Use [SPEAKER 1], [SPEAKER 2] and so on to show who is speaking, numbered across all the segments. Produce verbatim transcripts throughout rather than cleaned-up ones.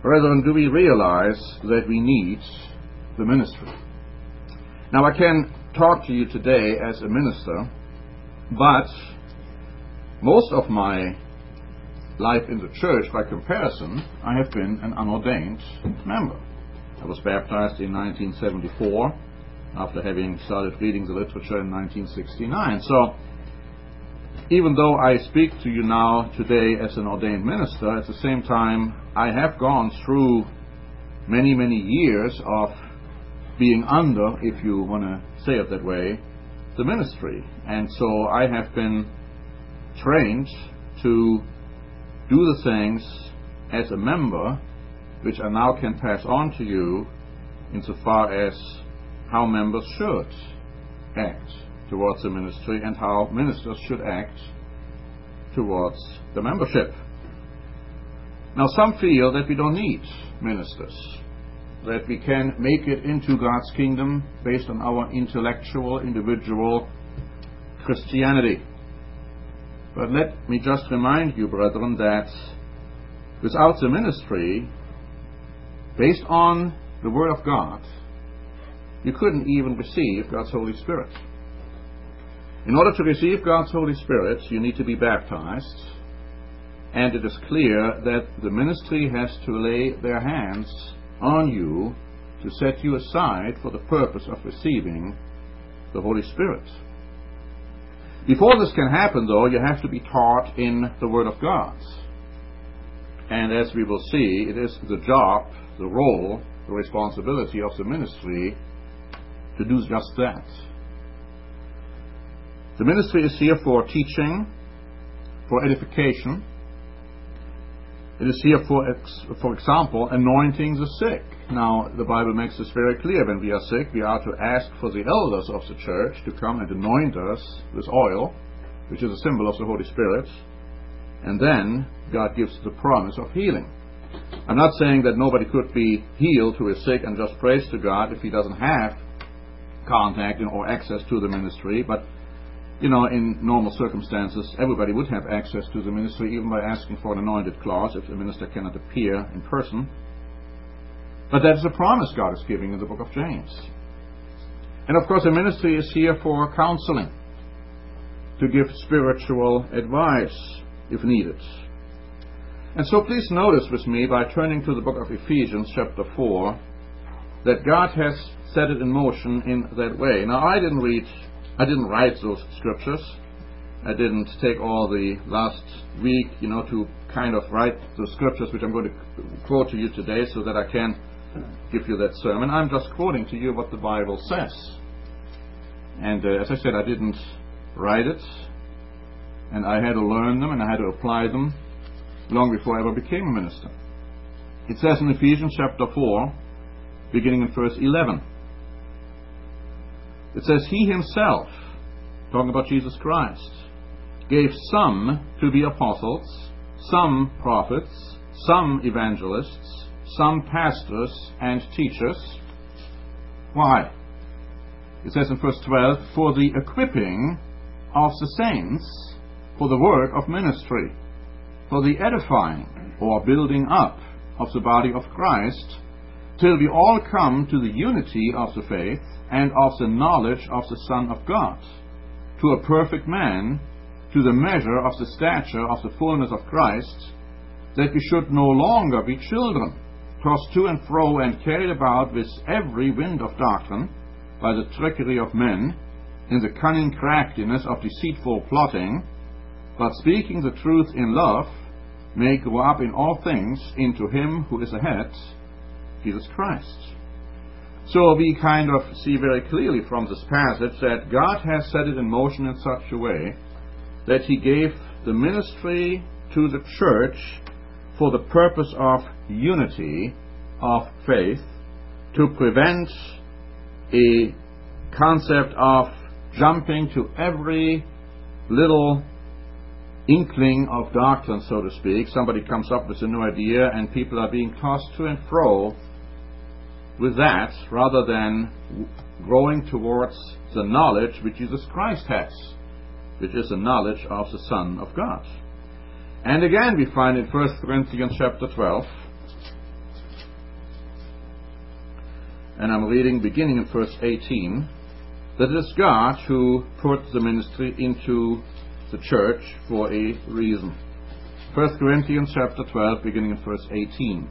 [SPEAKER 1] Brethren, do we realize that we need the ministry? Now, I can talk to you today as a minister, but most of my life in the church, by comparison, I have been an unordained member. I was baptized in nineteen seventy-four after having started reading the literature in nineteen sixty-nine. So, even though I speak to you now today as an ordained minister, at the same time I have gone through many, many years of being under, if you want to say it that way, the ministry. And so I have been trained to do the things as a member which I now can pass on to you insofar as how members should act towards the ministry and how ministers should act towards the membership. Now, some feel that we don't need ministers, that we can make it into God's kingdom based on our intellectual, individual Christianity. But let me just remind you, brethren, that without the ministry, based on the Word of God, you couldn't even receive God's Holy Spirit. In order to receive God's Holy Spirit, you need to be baptized, and it is clear that the ministry has to lay their hands on you to set you aside for the purpose of receiving the Holy Spirit. Before this can happen, though, you have to be taught in the Word of God. And as we will see, it is the job, the role, the responsibility of the ministry to do just that. The ministry is here for teaching, for edification. It is here for, ex- for example, anointing the sick. Now, the Bible makes this very clear. When we are sick, we are to ask for the elders of the church to come and anoint us with oil, which is a symbol of the Holy Spirit. And then God gives the promise of healing. I'm not saying that nobody could be healed who is sick and just praise to God if he doesn't have contact or access to the ministry, but you know, in normal circumstances, everybody would have access to the ministry, even by asking for an anointed clause if the minister cannot appear in person. But that is a promise God is giving in the book of James. And of course, the ministry is here for counseling, to give spiritual advice if needed. And so please notice with me, by turning to the book of Ephesians chapter four, that God has set it in motion in that way. Now, I didn't read I didn't write those scriptures. I didn't take all the last week, you know, to kind of write the scriptures which I'm going to quote to you today so that I can give you that sermon. I'm just quoting to you what the Bible says. And uh, as I said, I didn't write it, and I had to learn them and I had to apply them long before I ever became a minister. It says in Ephesians chapter four, beginning in verse eleven, it says, He himself, talking about Jesus Christ, gave some to be apostles, some prophets, some evangelists, some pastors and teachers. Why? It says in verse twelve, for the equipping of the saints, for the work of ministry, for the edifying or building up of the body of Christ, till we all come to the unity of the faith and of the knowledge of the Son of God, to a perfect man, to the measure of the stature of the fullness of Christ, that we should no longer be children, tossed to and fro and carried about with every wind of doctrine, by the trickery of men, in the cunning craftiness of deceitful plotting, but speaking the truth in love, may grow up in all things into Him who is the head, Jesus Christ. So we kind of see very clearly from this passage that God has set it in motion in such a way that He gave the ministry to the church for the purpose of unity of faith, to prevent a concept of jumping to every little inkling of doctrine, so to speak. Somebody comes up with a new idea and people are being tossed to and fro with that, rather than growing towards the knowledge which Jesus Christ has, which is the knowledge of the Son of God. And again we find in First Corinthians chapter twelve, and I'm reading beginning in verse eighteen, that it is God who put the ministry into the church for a reason. First Corinthians chapter twelve, beginning in verse eighteen.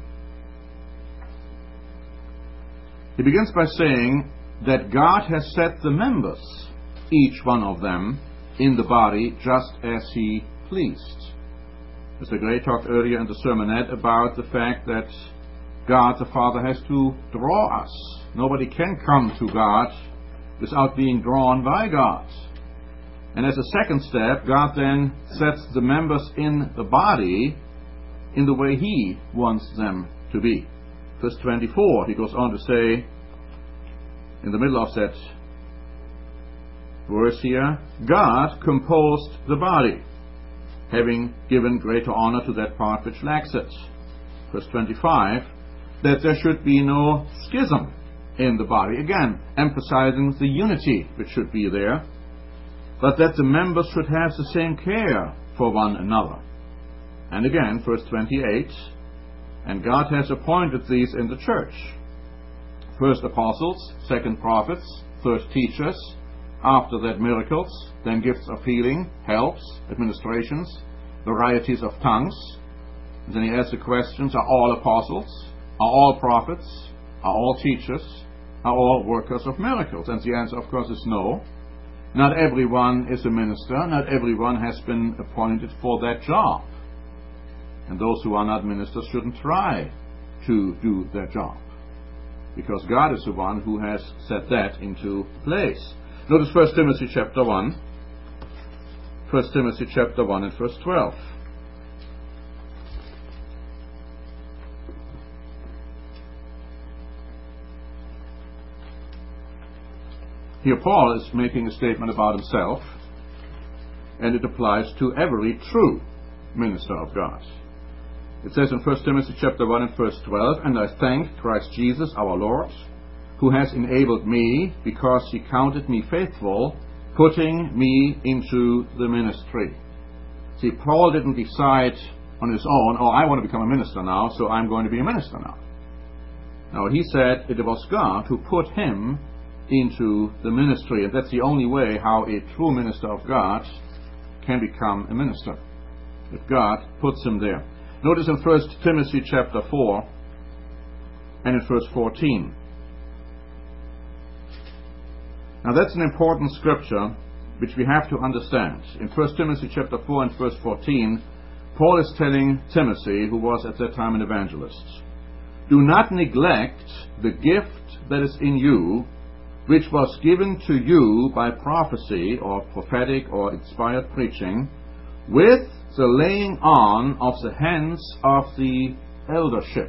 [SPEAKER 1] He begins by saying that God has set the members, each one of them, in the body just as He pleased. Mister Gray talked earlier in the sermonette about the fact that God the Father has to draw us. Nobody can come to God without being drawn by God. And as a second step, God then sets the members in the body in the way He wants them to be. Verse twenty-four, he goes on to say, in the middle of that verse here, God composed the body, having given greater honor to that part which lacks it. Verse twenty-five, that there should be no schism in the body, again emphasizing the unity which should be there, but that the members should have the same care for one another. And again, verse twenty-eight, and God has appointed these in the church: first apostles, second prophets, third teachers, after that miracles, then gifts of healing, helps, administrations, varieties of tongues. And then he asks the questions: are all apostles? Are all prophets? Are all teachers? Are all workers of miracles? And the answer, of course, is no. Not everyone is a minister. Not everyone has been appointed for that job. And those who are not ministers shouldn't try to do their job, because God is the one who has set that into place. Notice First Timothy chapter one. First Timothy chapter one and verse twelve. Here Paul is making a statement about himself, and it applies to every true minister of God. It says in First Timothy chapter one and verse twelve, and I thank Christ Jesus our Lord, who has enabled me, because He counted me faithful, putting me into the ministry. See, Paul didn't decide on his own, oh, I want to become a minister now, so I'm going to be a minister now. No, he said it was God who put him into the ministry, and that's the only way how a true minister of God can become a minister, if God puts him there. Notice in First Timothy chapter four and in verse fourteen. Now that's an important scripture which we have to understand. In First Timothy chapter four and verse fourteen, Paul is telling Timothy, who was at that time an evangelist, do not neglect the gift that is in you, which was given to you by prophecy or prophetic or inspired preaching, with the laying on of the hands of the eldership.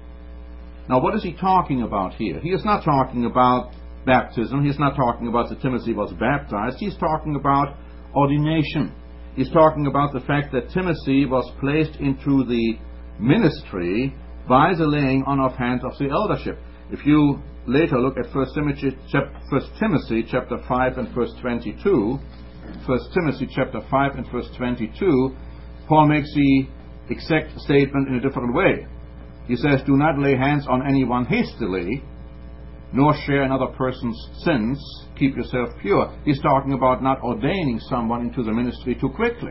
[SPEAKER 1] Now what is he talking about here? He is not talking about baptism. He's not talking about that Timothy was baptized. He's talking about ordination. He's talking about the fact that Timothy was placed into the ministry by the laying on of hands of the eldership. If you later look at First Timothy, First Timothy chapter five and verse twenty-two, First Timothy chapter five and verse twenty-two, Paul makes the exact statement in a different way. He says, do not lay hands on anyone hastily, nor share another person's sins. Keep yourself pure. He's talking about not ordaining someone into the ministry too quickly.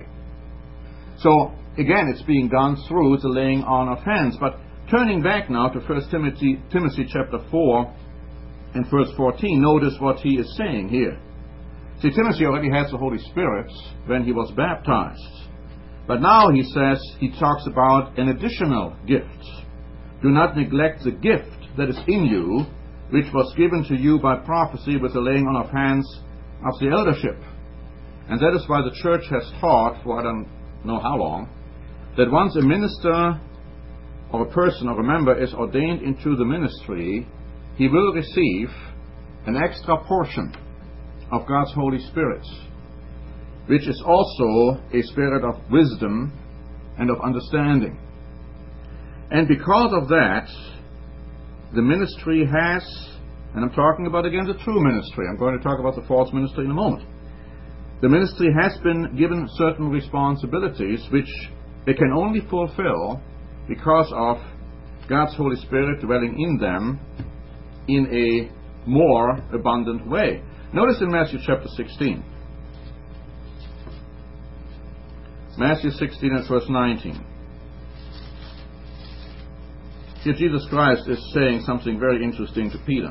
[SPEAKER 1] So, again, it's being done through the laying on of hands. But turning back now to First Timothy, Timothy chapter four and verse fourteen, notice what he is saying here. See, Timothy already has the Holy Spirit when he was baptized. But now he says, he talks about an additional gift. Do not neglect the gift that is in you, which was given to you by prophecy with the laying on of hands of the eldership. And that is why the church has taught, for I don't know how long, that once a minister or a person or a member is ordained into the ministry, he will receive an extra portion of God's Holy Spirit, which is also a spirit of wisdom and of understanding. And because of that, the ministry has, and I'm talking about again the true ministry, I'm going to talk about the false ministry in a moment. The ministry has been given certain responsibilities which they can only fulfill because of God's Holy Spirit dwelling in them in a more abundant way. Notice in Matthew chapter sixteen. Matthew sixteen and verse nineteen. Here Jesus Christ is saying something very interesting to Peter.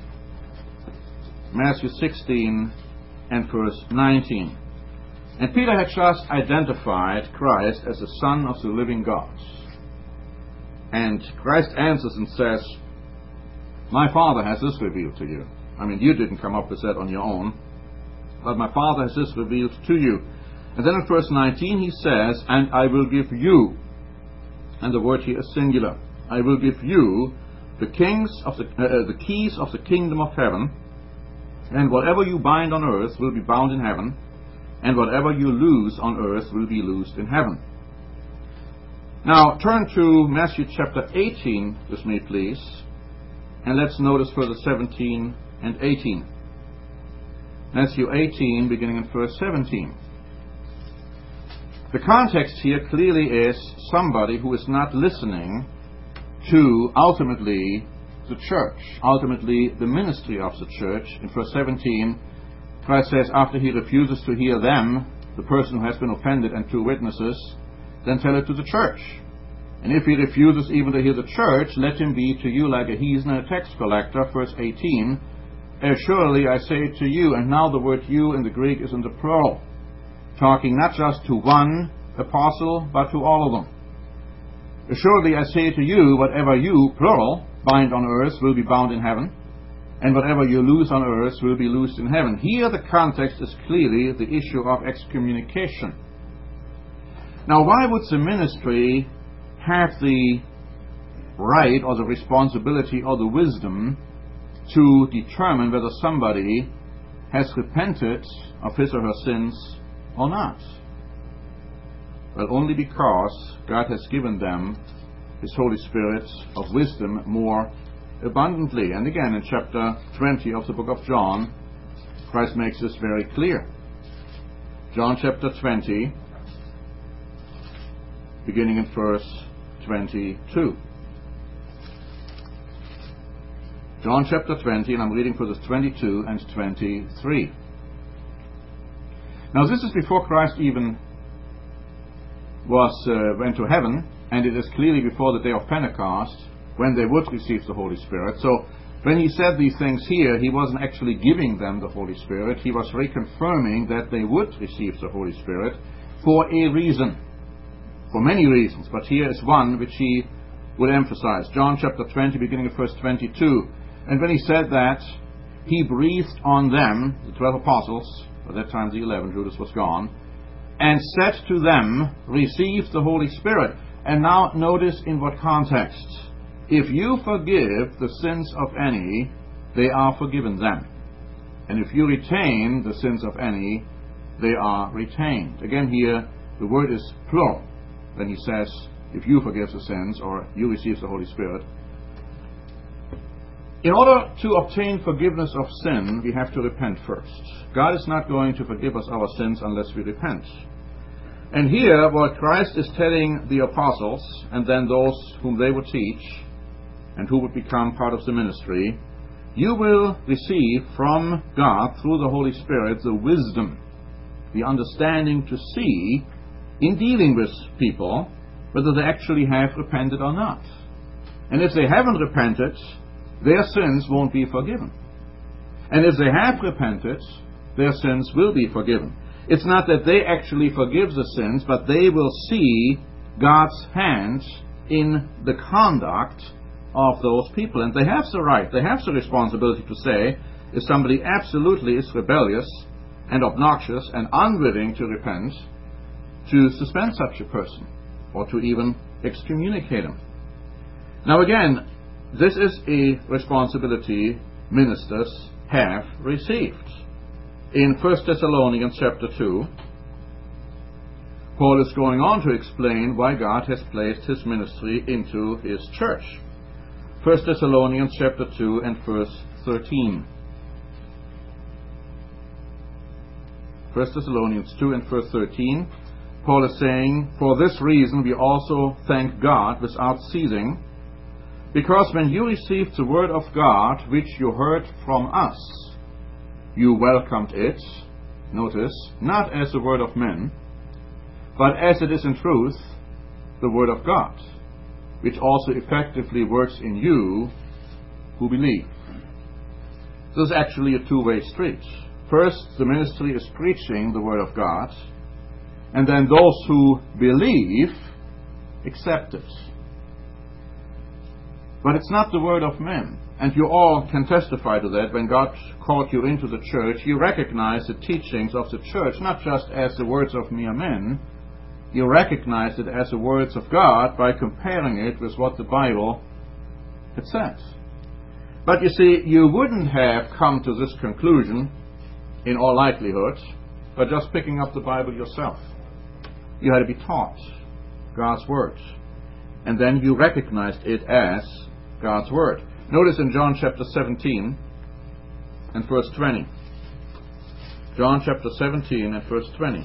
[SPEAKER 1] Matthew sixteen and verse nineteen. And Peter had just identified Christ as the Son of the living God. And Christ answers and says, my Father has this revealed to you. I mean, you didn't come up with that on your own, but my Father has this revealed to you. And then in verse nineteen he says, and I will give you, and the word here is singular, I will give you the kings of the, uh, the keys of the kingdom of heaven, and whatever you bind on earth will be bound in heaven, and whatever you loose on earth will be loosed in heaven. Now turn to Matthew chapter eighteen with me, please, and let's notice further seventeen and eighteen. Matthew eighteen, beginning in verse seventeen. The context here clearly is somebody who is not listening to ultimately the church, ultimately the ministry of the church. In verse seventeen, Christ says, after he refuses to hear them, the person who has been offended, and two witnesses, then tell it to the church. And if he refuses even to hear the church, let him be to you like a heathen and a tax collector. Verse eighteen, surely I say to you, and now the word you in the Greek is in the plural, talking not just to one apostle, but to all of them. Assuredly I say to you, whatever you, plural, bind on earth will be bound in heaven, and whatever you loose on earth will be loosed in heaven. Here the context is clearly the issue of excommunication. Now, why would the ministry have the right or the responsibility or the wisdom to determine whether somebody has repented of his or her sins or not? Well, only because God has given them His Holy Spirit of wisdom more abundantly. And again, in chapter twenty of the book of John, Christ makes this very clear. John chapter twenty, beginning in verse twenty-two. John chapter twenty, and I'm reading verses twenty-two and twenty-three. Now this is before Christ even was uh, went to heaven, and it is clearly before the day of Pentecost, when they would receive the Holy Spirit. So when he said these things here, he wasn't actually giving them the Holy Spirit. He was reconfirming that they would receive the Holy Spirit for a reason, for many reasons, but here is one which he would emphasize. John chapter twenty, beginning of verse twenty-two. And when he said that, he breathed on them, the twelve apostles, at that time the eleven, Judas was gone, and said to them, receive the Holy Spirit. And now notice in what context. If you forgive the sins of any, they are forgiven them. And if you retain the sins of any, they are retained. Again here, the word is plural. When he says, if you forgive the sins, or you receive the Holy Spirit. In order to obtain forgiveness of sin, we have to repent first. God is not going to forgive us our sins unless we repent. And here, what Christ is telling the apostles, and then those whom they would teach, and who would become part of the ministry, you will receive from God, through the Holy Spirit, the wisdom, the understanding to see, in dealing with people, whether they actually have repented or not. And if they haven't repented, their sins won't be forgiven. And if they have repented, their sins will be forgiven. It's not that they actually forgive the sins, but they will see God's hand in the conduct of those people. And they have the right, they have the responsibility to say, if somebody absolutely is rebellious and obnoxious and unwilling to repent, to suspend such a person, or to even excommunicate him. Now again, this is a responsibility ministers have received. In First Thessalonians chapter two, Paul is going on to explain why God has placed his ministry into his church. First Thessalonians chapter two and verse thirteen. First Thessalonians two and verse thirteen, Paul is saying, for this reason we also thank God without ceasing, Because when you received the word of God, which you heard from us, you welcomed it, notice, not as the word of men, but as it is in truth, the word of God, which also effectively works in you who believe. This is actually a two-way street. First, the ministry is preaching the word of God, and then those who believe accept it. But it's not the word of men. And you all can testify to that. When God called you into the church, you recognize the teachings of the church, not just as the words of mere men. You recognize it as the words of God by comparing it with what the Bible had said. But you see, you wouldn't have come to this conclusion, in all likelihood, by just picking up the Bible yourself. You had to be taught God's Word. And then you recognized it as God's Word. Notice in John chapter seventeen and verse twenty. John chapter seventeen and verse twenty.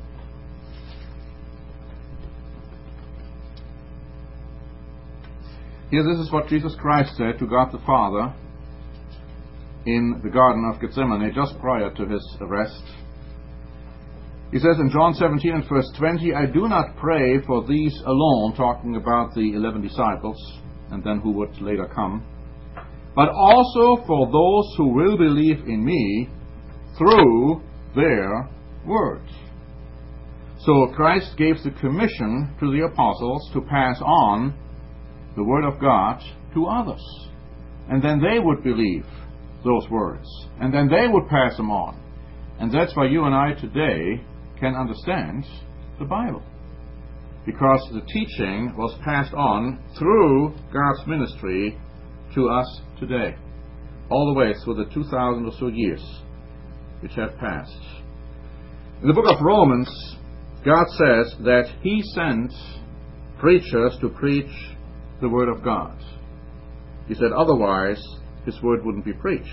[SPEAKER 1] Here, this is what Jesus Christ said to God the Father in the Garden of Gethsemane, just prior to his arrest. He says in John seventeen and verse twenty, I do not pray for these alone, talking about the eleven disciples, and then who would later come, but also for those who will believe in me through their word. So Christ gave the commission to the apostles to pass on the word of God to others. And then they would believe those words. And then they would pass them on. And that's why you and I today can understand the Bible. Because the teaching was passed on through God's ministry to us today. All the way through the two thousand or so years which have passed. In the book of Romans, God says that He sent preachers to preach the Word of God. He said otherwise His Word wouldn't be preached.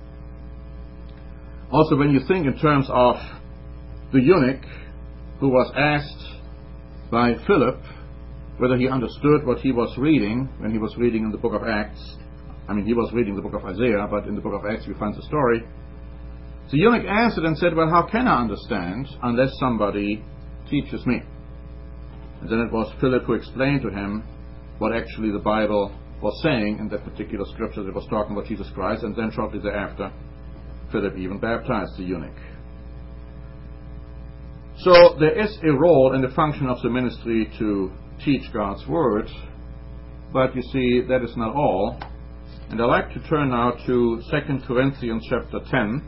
[SPEAKER 1] Also, when you think in terms of the eunuch who was asked by Philip whether he understood what he was reading when he was reading in the book of Acts. I mean, he was reading the book of Isaiah, but in the book of Acts we find the story. The eunuch answered and said, well, how can I understand unless somebody teaches me? And then it was Philip who explained to him what actually the Bible was saying in that particular scripture that was talking about Jesus Christ, and then shortly thereafter Philip even baptized the eunuch. So there is a role in the function of the ministry to teach God's Word, but you see, that is not all. And I'd like to turn now to Second Corinthians chapter ten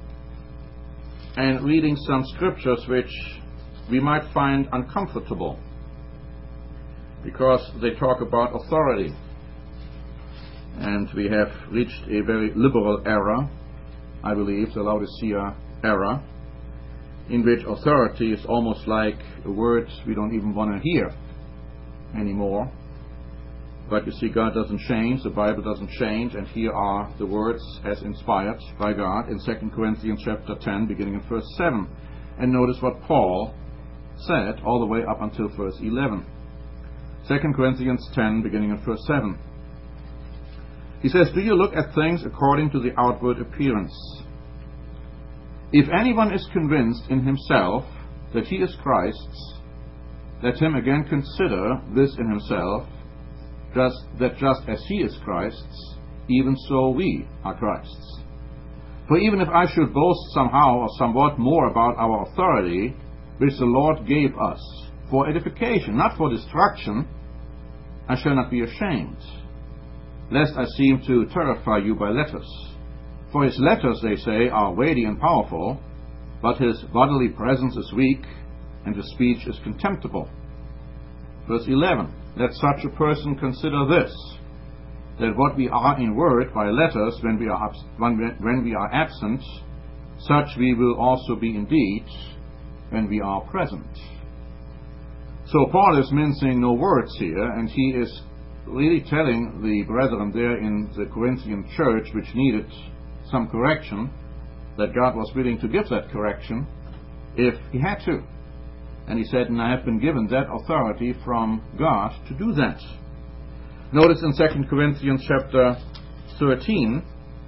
[SPEAKER 1] and reading some scriptures which we might find uncomfortable because they talk about authority. And we have reached a very liberal era, I believe, the Laodicea era, in which authority is almost like a word we don't even want to hear anymore. But you see, God doesn't change, the Bible doesn't change, and here are the words as inspired by God in Second Corinthians chapter ten, beginning in verse seven. And notice what Paul said all the way up until verse eleven. Second Corinthians ten, beginning in verse seven. He says, do you look at things according to the outward appearance? If anyone is convinced in himself that he is Christ's, let him again consider this in himself, just that just as he is Christ's, even so we are Christ's. For even if I should boast somehow or somewhat more about our authority, which the Lord gave us, for edification, not for destruction, I shall not be ashamed, lest I seem to terrify you by letters. For his letters, they say, are weighty and powerful, but his bodily presence is weak, and his speech is contemptible. Verse eleven, let such a person consider this, that what we are in word by letters when we are, abs- when, when we are absent, such we will also be in deed when we are present. So Paul is mincing no words here, and he is really telling the brethren there in the Corinthian church, which needed some correction, that God was willing to give that correction if he had to. And he said, and I have been given that authority from God to do that. Notice in Second Corinthians chapter thirteen,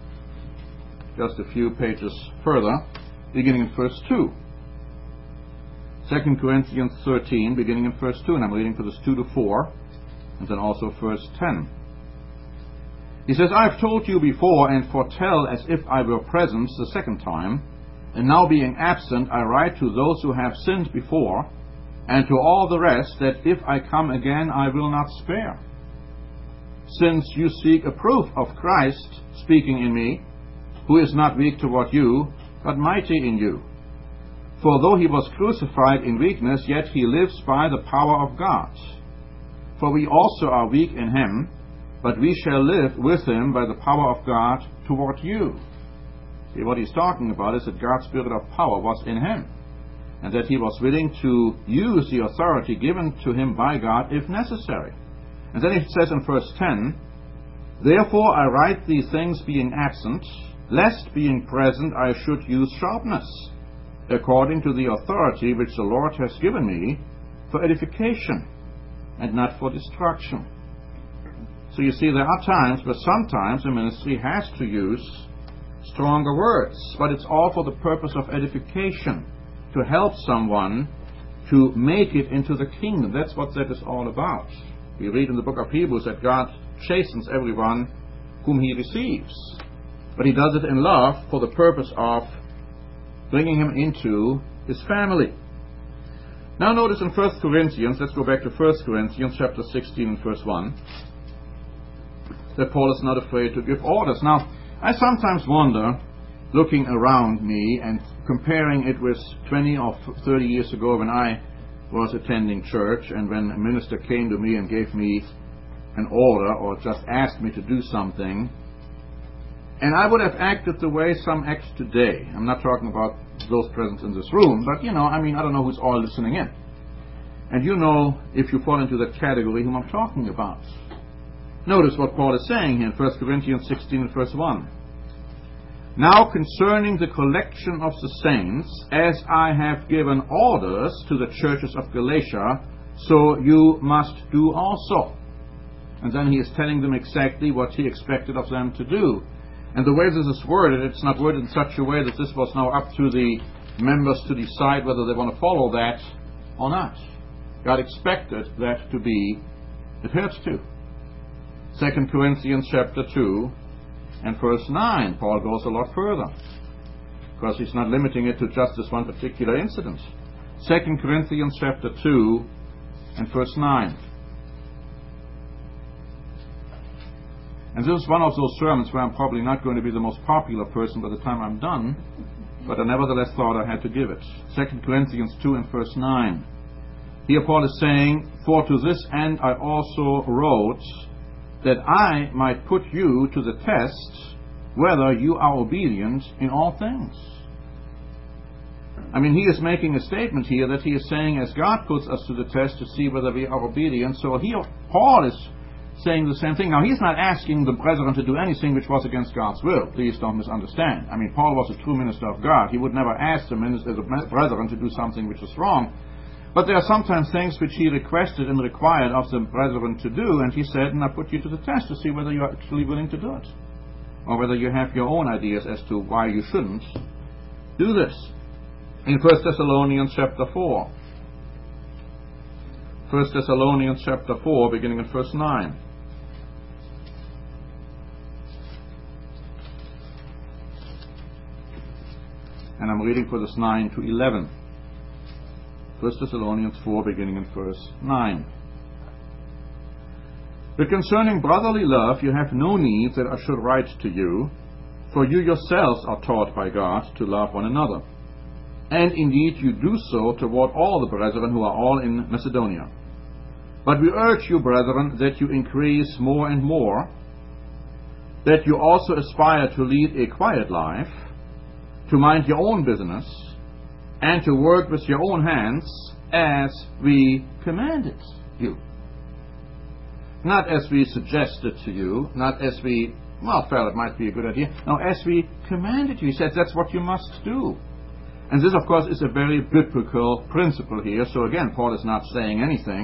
[SPEAKER 1] just a few pages further, beginning in verse two. Second Corinthians thirteen, beginning in verse two, and I'm reading verses two to four, and then also verse ten. He says, I have told you before, and foretell as if I were present the second time, and now being absent, I write to those who have sinned before, and to all the rest, that if I come again, I will not spare. Since you seek a proof of Christ speaking in me, who is not weak toward you, but mighty in you. For though he was crucified in weakness, yet he lives by the power of God. For we also are weak in him, but we shall live with him by the power of God toward you. See, what he's talking about is that God's spirit of power was in him, and that he was willing to use the authority given to him by God if necessary. And then it says in verse ten, Therefore I write these things being absent, lest being present I should use sharpness, according to the authority which the Lord has given me, for edification, and not for destruction. So you see, there are times, but sometimes the ministry has to use stronger words, but it's all for the purpose of edification, to help someone to make it into the kingdom. That's what that is all about. We read in the book of Hebrews that God chastens everyone whom he receives, but he does it in love for the purpose of bringing him into his family. Now notice in First Corinthians, let's go back to First Corinthians chapter sixteen and verse one, that Paul is not afraid to give orders. Now, I sometimes wonder, looking around me and comparing it with twenty or thirty years ago when I was attending church, and when a minister came to me and gave me an order or just asked me to do something, and I would have acted the way some act today. I'm not talking about those present in this room, but, you know, I mean, I don't know who's all listening in. And you know, if you fall into that category, whom I'm talking about. Notice what Paul is saying here in First Corinthians sixteen and verse one. Now concerning the collection of the saints, as I have given orders to the churches of Galatia, so you must do also. And then he is telling them exactly what he expected of them to do. And the way this is worded, it's not worded in such a way that this was now up to the members to decide whether they want to follow that or not. God expected that to be adhered to. Second Corinthians chapter two and verse nine, Paul goes a lot further, because he's not limiting it to just this one particular incident. Second Corinthians chapter two and verse nine. And this is one of those sermons where I'm probably not going to be the most popular person by the time I'm done, but I nevertheless thought I had to give it. Second Corinthians two and verse nine. Here Paul is saying, For to this end I also wrote, that I might put you to the test, whether you are obedient in all things. I mean, he is making a statement here that he is saying, as God puts us to the test to see whether we are obedient, so here Paul is saying the same thing. Now, he's not asking the brethren to do anything which was against God's will. Please don't misunderstand. I mean, Paul was a true minister of God. He would never ask the, minister, the brethren to do something which was wrong. But there are sometimes things which he requested and required of the brethren to do, and he said, and I put you to the test to see whether you are actually willing to do it, or whether you have your own ideas as to why you shouldn't do this. In First Thessalonians chapter four. First Thessalonians chapter four, beginning in verse nine. And I'm reading for this nine to eleven. First Thessalonians four, beginning in verse nine. But concerning brotherly love, you have no need that I should write to you, for you yourselves are taught by God to love one another. And indeed you do so toward all the brethren who are all in Macedonia. But we urge you, brethren, that you increase more and more, that you also aspire to lead a quiet life, to mind your own business, and to work with your own hands, as we commanded you. Not as we suggested to you, not as we, well, felt it might be a good idea. No, as we commanded you. He said that's what you must do. And this, of course, is a very biblical principle here. So again, Paul is not saying anything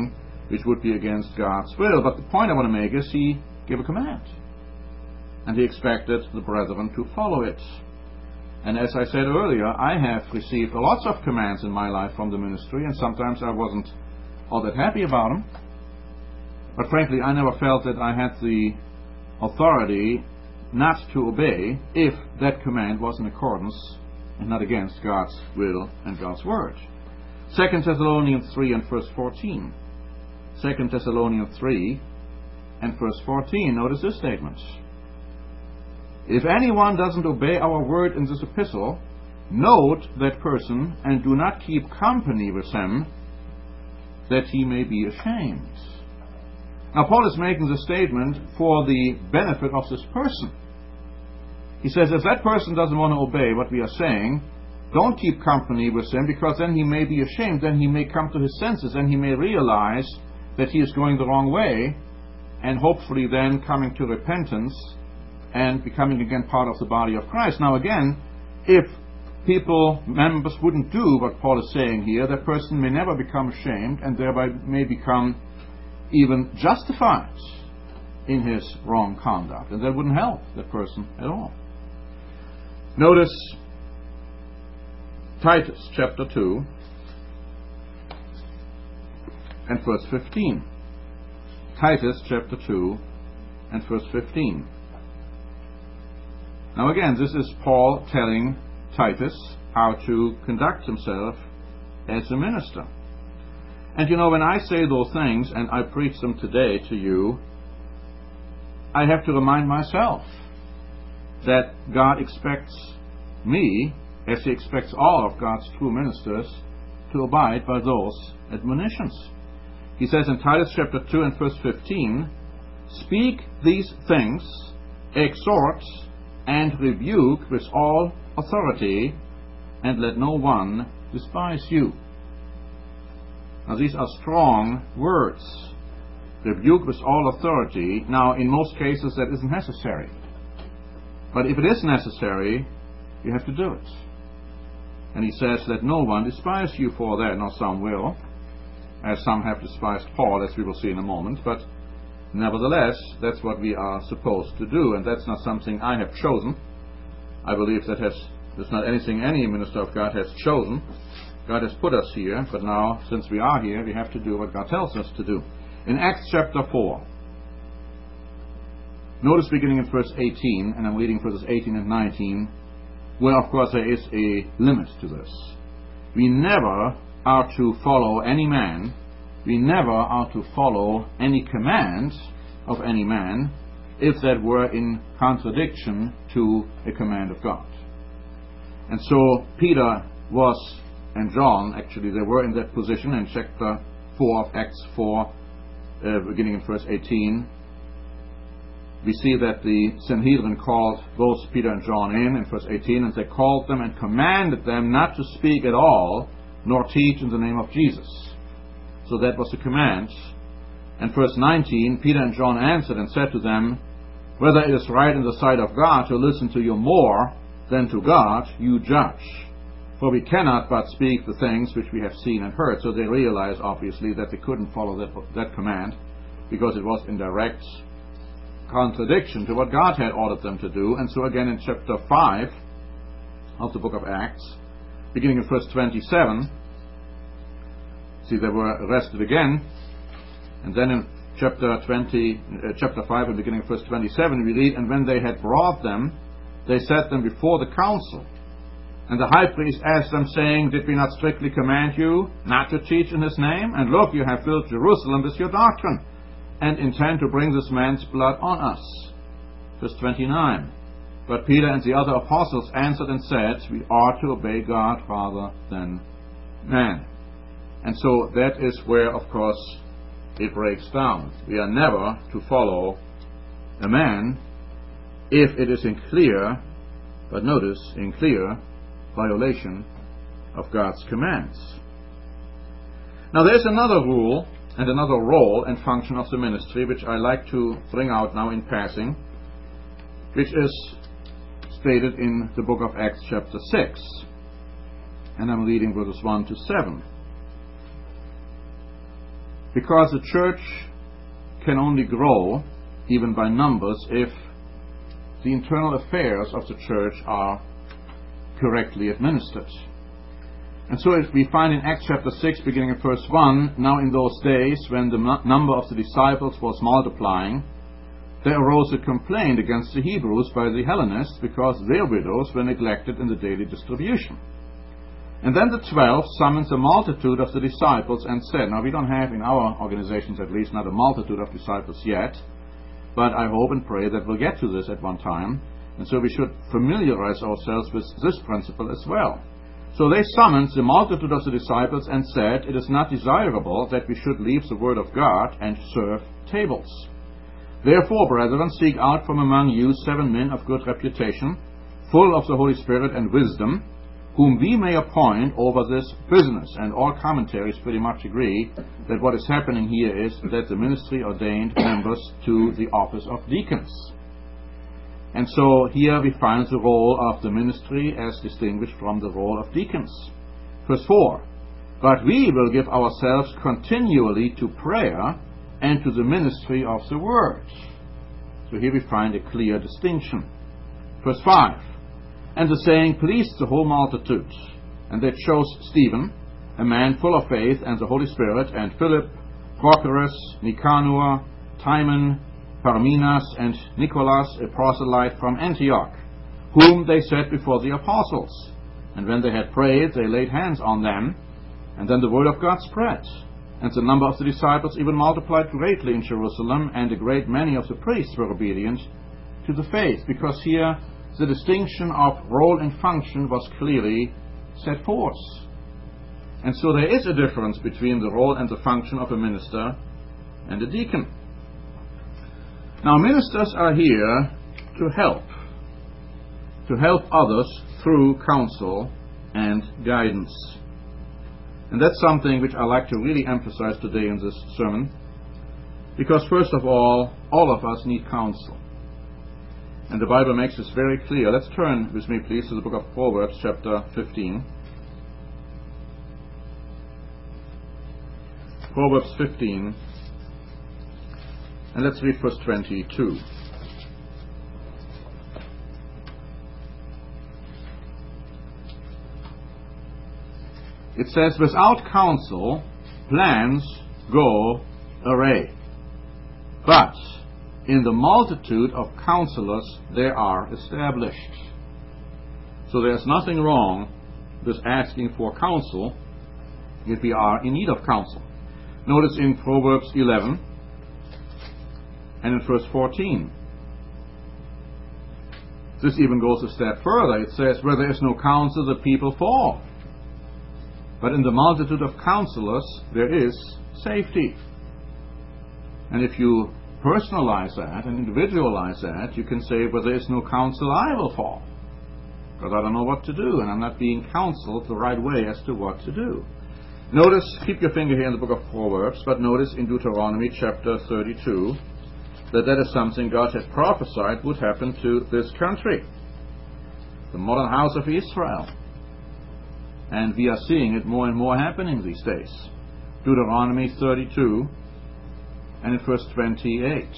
[SPEAKER 1] which would be against God's will. But the point I want to make is he gave a command, and he expected the brethren to follow it. And as I said earlier, I have received lots of commands in my life from the ministry, and sometimes I wasn't all that happy about them. But frankly, I never felt that I had the authority not to obey if that command was in accordance and not against God's will and God's word. Second Thessalonians three and verse fourteen. Second Thessalonians three and verse fourteen. Notice this statement. If anyone doesn't obey our word in this epistle, note that person and do not keep company with him, that he may be ashamed. Now Paul is making the statement for the benefit of this person. He says if that person doesn't want to obey what we are saying, don't keep company with him, because then he may be ashamed, then he may come to his senses, and he may realize that he is going the wrong way, and hopefully then coming to repentance and becoming again part of the body of Christ. Now again, if people, members, wouldn't do what Paul is saying here, that person may never become ashamed and thereby may become even justified in his wrong conduct. And that wouldn't help that person at all. Notice Titus chapter two and verse fifteen. Titus chapter two and verse fifteen. Now again, this is Paul telling Titus how to conduct himself as a minister. And you know, when I say those things, and I preach them today to you, I have to remind myself that God expects me, as he expects all of God's true ministers, to abide by those admonitions. He says in Titus chapter two and verse fifteen, speak these things, exhort and rebuke with all authority, and let no one despise you. Now these are strong words. Rebuke with all authority. Now in most cases that isn't necessary. But if it is necessary, you have to do it. And he says, let no one despise you for that. Now some will, as some have despised Paul, as we will see in a moment. But nevertheless, that's what we are supposed to do. And that's not something I have chosen. I believe that has, that's not anything any minister of God has chosen. God has put us here, but now, since we are here, we have to do what God tells us to do. In Acts chapter four, notice beginning in verse eighteen, and I'm reading verses eighteen and nineteen, where of course there is a limit to this. We never are to follow any man, we never are to follow any command of any man, if that were in contradiction to a command of God. And so Peter was, and John, actually, they were in that position in chapter four of Acts four, uh, beginning in verse eighteen. We see that the Sanhedrin called both Peter and John in, in verse eighteen, and they called them and commanded them not to speak at all, nor teach in the name of Jesus. So that was the command. And verse nineteen, Peter and John answered and said to them, whether it is right in the sight of God to listen to you more than to God, you judge. For we cannot but speak the things which we have seen and heard. So they realized, obviously, that they couldn't follow that, that command, because it was in direct contradiction to what God had ordered them to do. And so again in chapter five of the book of Acts, beginning in verse twenty-seven, see, they were arrested again. And then in chapter twenty, uh, chapter five, and beginning of verse twenty-seven, we read, and when they had brought them, they set them before the council. And the high priest asked them, saying, did we not strictly command you not to teach in his name? And look, you have filled Jerusalem with your doctrine, and intend to bring this man's blood on us. Verse twenty-nine. But Peter and the other apostles answered and said, we are to obey God rather than man. And so that is where, of course, it breaks down. We are never to follow a man if it is in clear, but notice, in clear violation of God's commands. Now there's another rule and another role and function of the ministry which I like to bring out now in passing, which is stated in the book of Acts chapter six, and I'm reading verses one to seven. Because the church can only grow, even by numbers, if the internal affairs of the church are correctly administered. And so if we find in Acts chapter six, beginning at verse one, now in those days when the number of the disciples was multiplying, there arose a complaint against the Hebrews by the Hellenists because their widows were neglected in the daily distribution. And then the twelve summoned the multitude of the disciples and said, now we don't have in our organizations at least not a multitude of disciples yet, but I hope and pray that we'll get to this at one time. And so we should familiarize ourselves with this principle as well. So they summoned the multitude of the disciples and said, it is not desirable that we should leave the word of God and serve tables. Therefore, brethren, seek out from among you seven men of good reputation, full of the Holy Spirit and wisdom, whom we may appoint over this business. And all commentaries pretty much agree that what is happening here is that the ministry ordained members to the office of deacons. And so here we find the role of the ministry as distinguished from the role of deacons. Verse four, but we will give ourselves continually to prayer and to the ministry of the word. So here we find a clear distinction. Verse five, and the saying pleased the whole multitude, and they chose Stephen, a man full of faith and the Holy Spirit, and Philip, Prochorus, Nicanor, Timon, Parmenas, and Nicholas, a proselyte from Antioch, whom they set before the apostles. And when they had prayed, they laid hands on them, and then the word of God spread. And the number of the disciples even multiplied greatly in Jerusalem, and a great many of the priests were obedient to the faith, because here the distinction of role and function was clearly set forth. And so there is a difference between the role and the function of a minister and a deacon. Now, ministers are here to help, to help others through counsel and guidance. And that's something which I like to really emphasize today in this sermon, because first of all, all of us need counsel. And the Bible makes this very clear. Let's turn with me, please, to the book of Proverbs, chapter fifteen. Proverbs fifteen. And let's read verse twenty-two. It says, without counsel, plans go awry. But in the multitude of counselors, they are established. So there's nothing wrong with asking for counsel if we are in need of counsel. Notice in Proverbs eleven and in verse fourteen. This even goes a step further. It says, where there is no counsel, the people fall. But in the multitude of counselors, there is safety. And if you personalize that and individualize that, you can say, where there is no counsel, I will fall. Because I don't know what to do, and I'm not being counseled the right way as to what to do. Notice, keep your finger here in the book of Proverbs, but notice in Deuteronomy chapter thirty-two, that that is something God had prophesied would happen to this country, the modern house of Israel. And we are seeing it more and more happening these days. Deuteronomy thirty-two and in verse twenty-eight.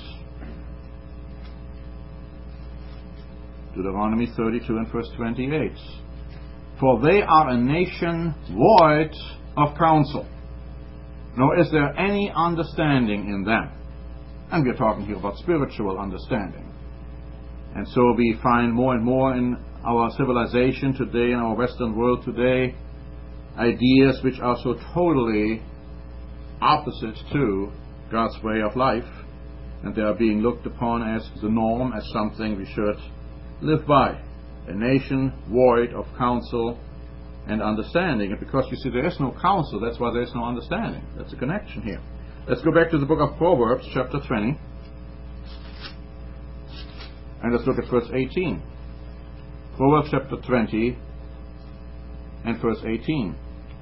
[SPEAKER 1] Deuteronomy thirty-two and verse twenty-eight. For they are a nation void of counsel, nor is there any understanding in them. And we're talking here about spiritual understanding. And so we find more and more in our civilization today, in our Western world today, ideas which are so totally opposite to God's way of life, and they are being looked upon as the norm, as something we should live by. A nation void of counsel and understanding. And because you see there is no counsel, that's why there is no understanding. That's a connection here. Let's go back to the book of Proverbs, chapter twenty. And let's look at verse eighteen. Proverbs chapter twenty and verse eighteen.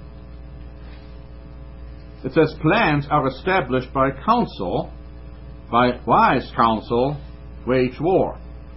[SPEAKER 1] It says, plans are established by counsel, by wise counsel wage war.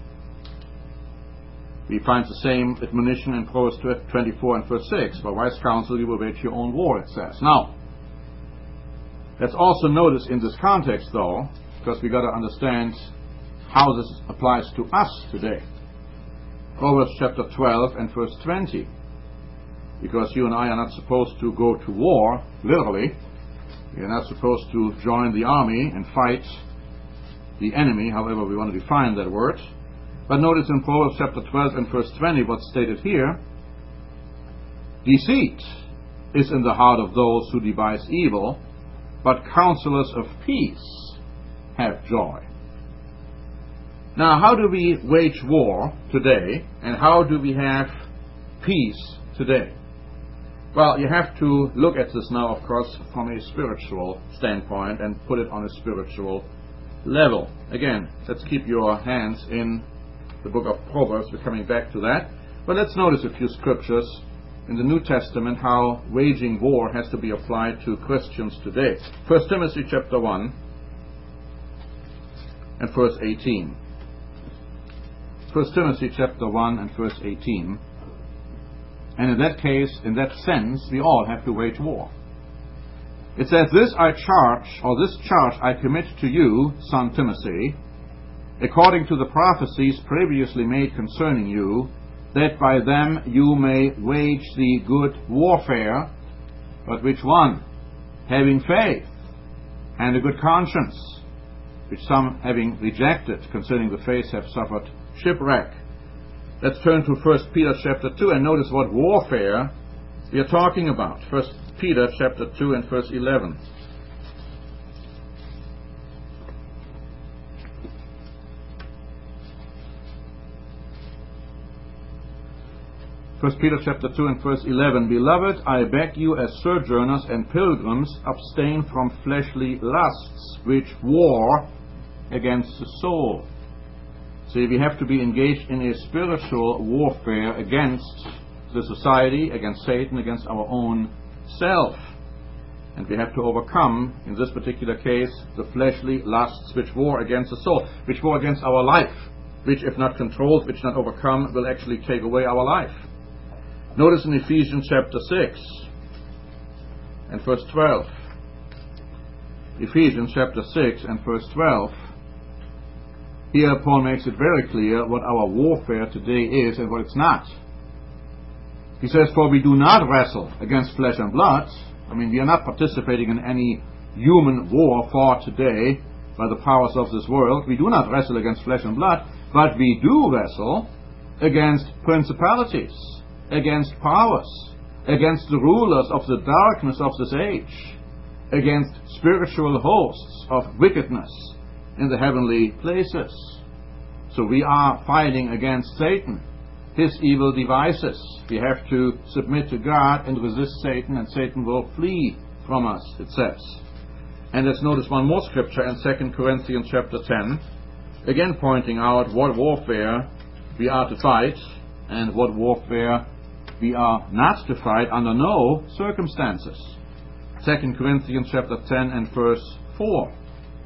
[SPEAKER 1] We find the same admonition in Proverbs twenty-four and verse six. By wise counsel you will wage your own war, it says. Now, Let's also notice in this context, though, because we've got to understand how this applies to us today. Proverbs chapter twelve and verse twenty. Because you and I are not supposed to go to war, literally. We are not supposed to join the army and fight the enemy, however we want to define that word. But notice in Proverbs chapter twelve and verse twenty what's stated here. Deceit is in the heart of those who devise evil, but counselors of peace have joy. Now, how do we wage war today, and how do we have peace today? Well, you have to look at this now, of course, from a spiritual standpoint and put it on a spiritual level. Again, let's keep your hands in the book of Proverbs. We're coming back to that. But let's notice a few scriptures in the New Testament how waging war has to be applied to Christians today. First Timothy chapter one and verse eighteen. First Timothy chapter one and verse eighteen. And in that case, in that sense, we all have to wage war. It says, This I charge, or this charge I commit to you, son Timothy, according to the prophecies previously made concerning you, that by them you may wage the good warfare. But which one? Having faith and a good conscience, which some, having rejected concerning the faith, have suffered shipwreck. Let's turn to First Peter chapter two and notice what warfare we are talking about. First Peter chapter two and verse eleven. First Peter chapter two and verse eleven. Beloved, I beg you as sojourners and pilgrims, abstain from fleshly lusts, which war against the soul. See, we have to be engaged in a spiritual warfare against the society, against Satan, against our own self. And we have to overcome, in this particular case, the fleshly lusts which war against the soul, which war against our life, which if not controlled, which not overcome, will actually take away our life. Notice in Ephesians chapter six and verse twelve. Ephesians chapter six and verse twelve. Here Paul makes it very clear what our warfare today is and what it's not. He says, For we do not wrestle against flesh and blood. I mean, we are not participating in any human war fought today by the powers of this world. We do not wrestle against flesh and blood, but we do wrestle against principalities, against powers, against the rulers of the darkness of this age, against spiritual hosts of wickedness in the heavenly places. So we are fighting against Satan, his evil devices. We have to submit to God and resist Satan, and Satan will flee from us, it says. And let's notice one more scripture in Second Corinthians chapter ten, again pointing out what warfare we are to fight and what warfare we are not to fight under no circumstances. Second Corinthians chapter ten and verse four.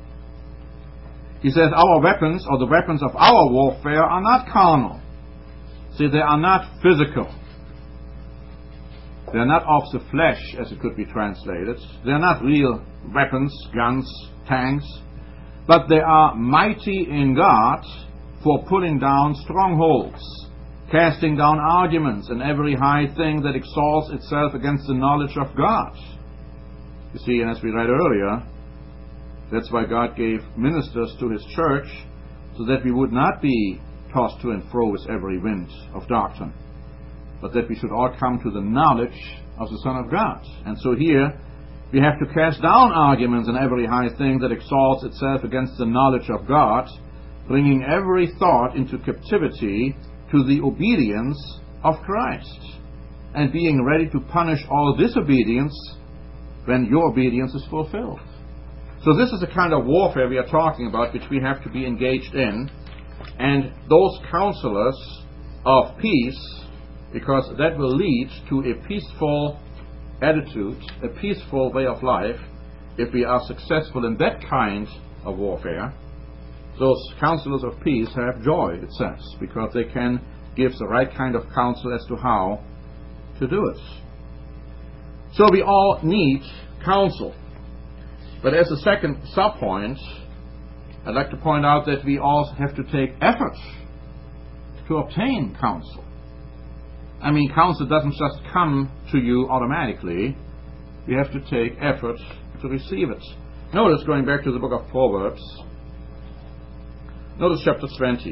[SPEAKER 1] He says, Our weapons, or the weapons of our warfare, are not carnal. See, they are not physical. They are not of the flesh, as it could be translated. They are not real weapons, guns, tanks. But they are mighty in God for pulling down strongholds, casting down arguments and every high thing that exalts itself against the knowledge of God. You see, and as we read earlier, that's why God gave ministers to His church, so that we would not be tossed to and fro with every wind of doctrine, but that we should all come to the knowledge of the Son of God. And so here, we have to cast down arguments and every high thing that exalts itself against the knowledge of God, bringing every thought into captivity to the obedience of Christ, and being ready to punish all disobedience when your obedience is fulfilled. So this is the kind of warfare we are talking about, which we have to be engaged in. And those counselors of peace, because that will lead to a peaceful attitude, a peaceful way of life, if we are successful in that kind of warfare. Those counselors of peace have joy, it says, because they can give the right kind of counsel as to how to do it. So we all need counsel. But as a second sub-point, I'd like to point out that we also have to take effort to obtain counsel. I mean, counsel doesn't just come to you automatically. We have to take effort to receive it. Notice, going back to the book of Proverbs, notice chapter twenty.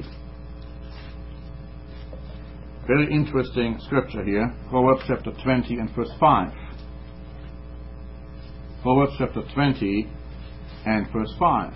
[SPEAKER 1] Very interesting scripture here. Proverbs chapter twenty and verse five. Proverbs chapter twenty and verse five.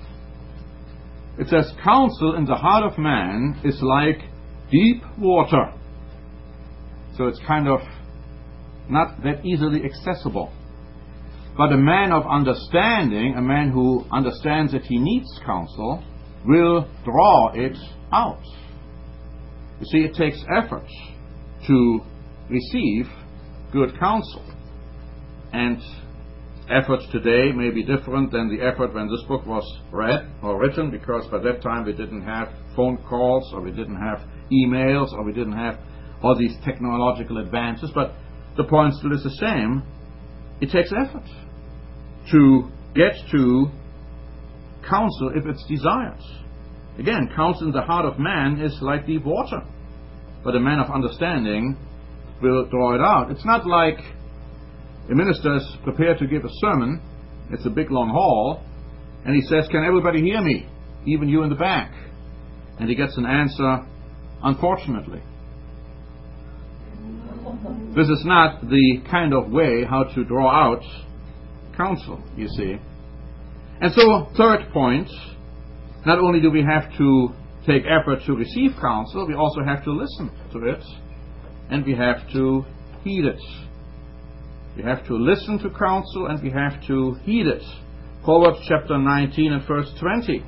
[SPEAKER 1] It says, counsel in the heart of man is like deep water. So it's kind of not that easily accessible. But a man of understanding, a man who understands that he needs counsel, will draw it out. You see, it takes effort to receive good counsel. And efforts today may be different than the effort when this book was read or written, because by that time we didn't have phone calls, or we didn't have emails, or we didn't have all these technological advances. But the point still is the same. It takes effort to get to counsel if it's desired. Again, counsel in the heart of man is like deep water, but a man of understanding will draw it out. It's not like a minister is prepared to give a sermon. It's a big long hall, and he says, can everybody hear me, even you in the back? And he gets an answer, unfortunately. This is not the kind of way how to draw out counsel, you see. And so, third point, not only do we have to take effort to receive counsel, we also have to listen to it, and we have to heed it. We have to listen to counsel, and we have to heed it. Proverbs chapter nineteen and verse twenty.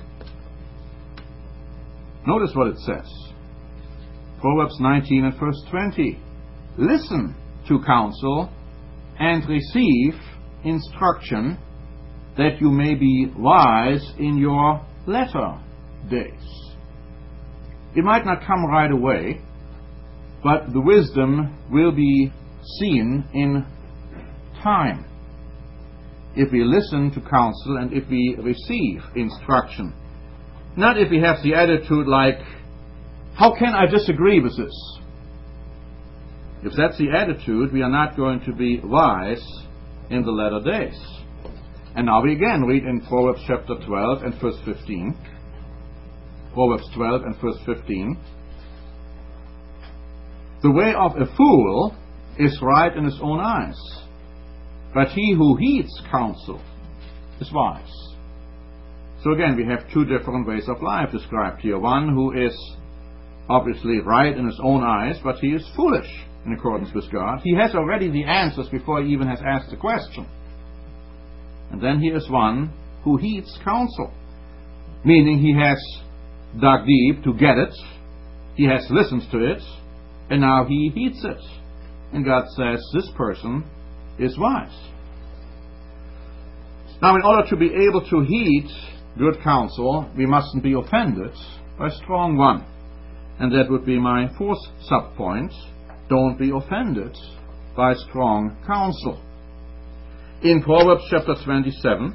[SPEAKER 1] Notice what it says. Proverbs nineteen and verse twenty. Listen to counsel and receive instruction, that you may be wise in your latter days. It might not come right away, but the wisdom will be seen in time if we listen to counsel and if we receive instruction. Not if we have the attitude like, how can I disagree with this? If that's the attitude, we are not going to be wise in the latter days. And now we again read in Proverbs chapter twelve and verse fifteen. Proverbs twelve and verse fifteen. The way of a fool is right in his own eyes, but he who heeds counsel is wise. So again, we have two different ways of life described here. One who is obviously right in his own eyes, but he is foolish in accordance with God. He has already the answers before he even has asked the question. And then he is one who heeds counsel, meaning he has dug deep to get it, he has listened to it, and now he heeds it. And God says, this person is wise. Now, in order to be able to heed good counsel, we mustn't be offended by strong one. And that would be my fourth sub-point. Don't be offended by strong counsel. In Proverbs chapter twenty-seven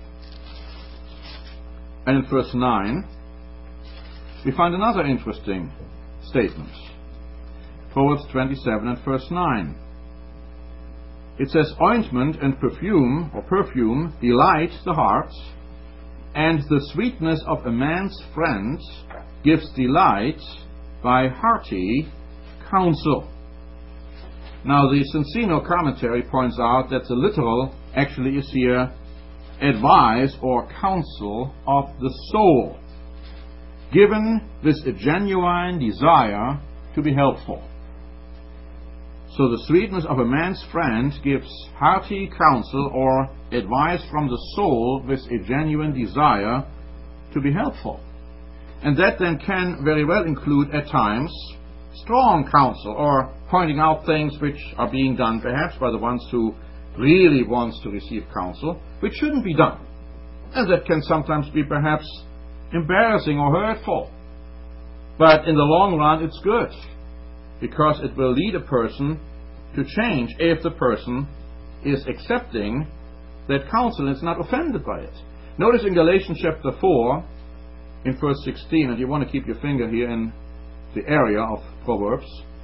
[SPEAKER 1] and in verse nine, we find another interesting statement. Proverbs twenty-seven and verse nine. It says, ointment and perfume, or perfume, delight the heart, and the sweetness of a man's friend gives delight by hearty counsel. Now, the Cincino commentary points out that the literal actually is here advice or counsel of the soul, given with a genuine desire to be helpful. So the sweetness of a man's friend gives hearty counsel or advice from the soul with a genuine desire to be helpful. And that then can very well include at times strong counsel, or pointing out things which are being done perhaps by the ones who really wants to receive counsel, which shouldn't be done. And that can sometimes be perhaps embarrassing or hurtful. But in the long run it's good, because it will lead a person to change if the person is accepting that counsel and is not offended by it. Notice in Galatians chapter four, in verse sixteen, and you want to keep your finger here in the area of Proverbs,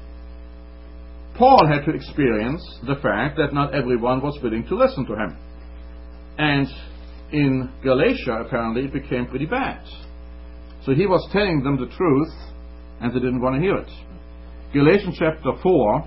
[SPEAKER 1] Paul had to experience the fact that not everyone was willing to listen to him. And in Galatia, apparently, it became pretty bad. So he was telling them the truth, and they didn't want to hear it. Galatians chapter four,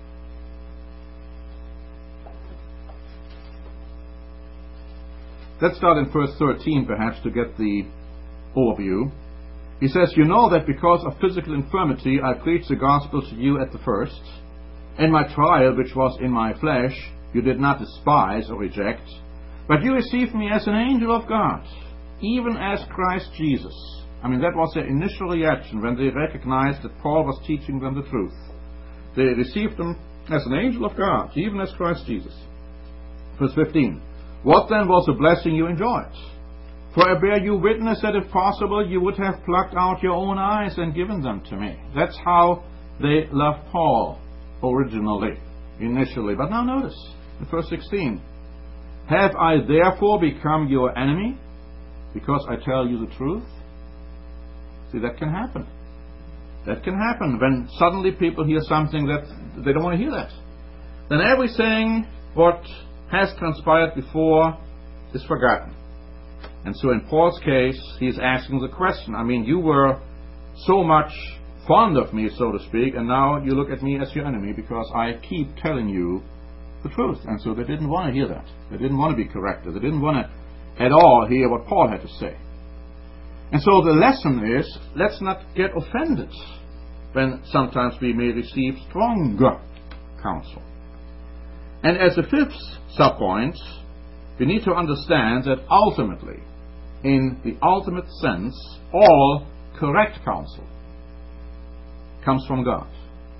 [SPEAKER 1] let's start in verse thirteen, perhaps, to get the overview. He says, "You know that because of physical infirmity I preached the gospel to you at the first, and my trial, which was in my flesh, you did not despise or reject, but you received me as an angel of God, even as Christ Jesus." I mean, that was their initial reaction when they recognized that Paul was teaching them the truth. They received him as an angel of God, even as Christ Jesus. Verse fifteen, "What then was the blessing you enjoyed? For I bear you witness that if possible you would have plucked out your own eyes and given them to me." That's how they loved Paul originally, initially. But now notice, in verse sixteen, "Have I therefore become your enemy because I tell you the truth?" See, that can happen. That can happen when suddenly people hear something that they don't want to hear that. Then everything what has transpired before is forgotten. And so in Paul's case, he's asking the question, I mean, you were so much fond of me, so to speak, and now you look at me as your enemy because I keep telling you the truth. And so they didn't want to hear that. They didn't want to be corrected. They didn't want to at all hear what Paul had to say. And so the lesson is, let's not get offended when sometimes we may receive stronger counsel. And as a fifth subpoint, we need to understand that ultimately, in the ultimate sense, all correct counsel comes from God.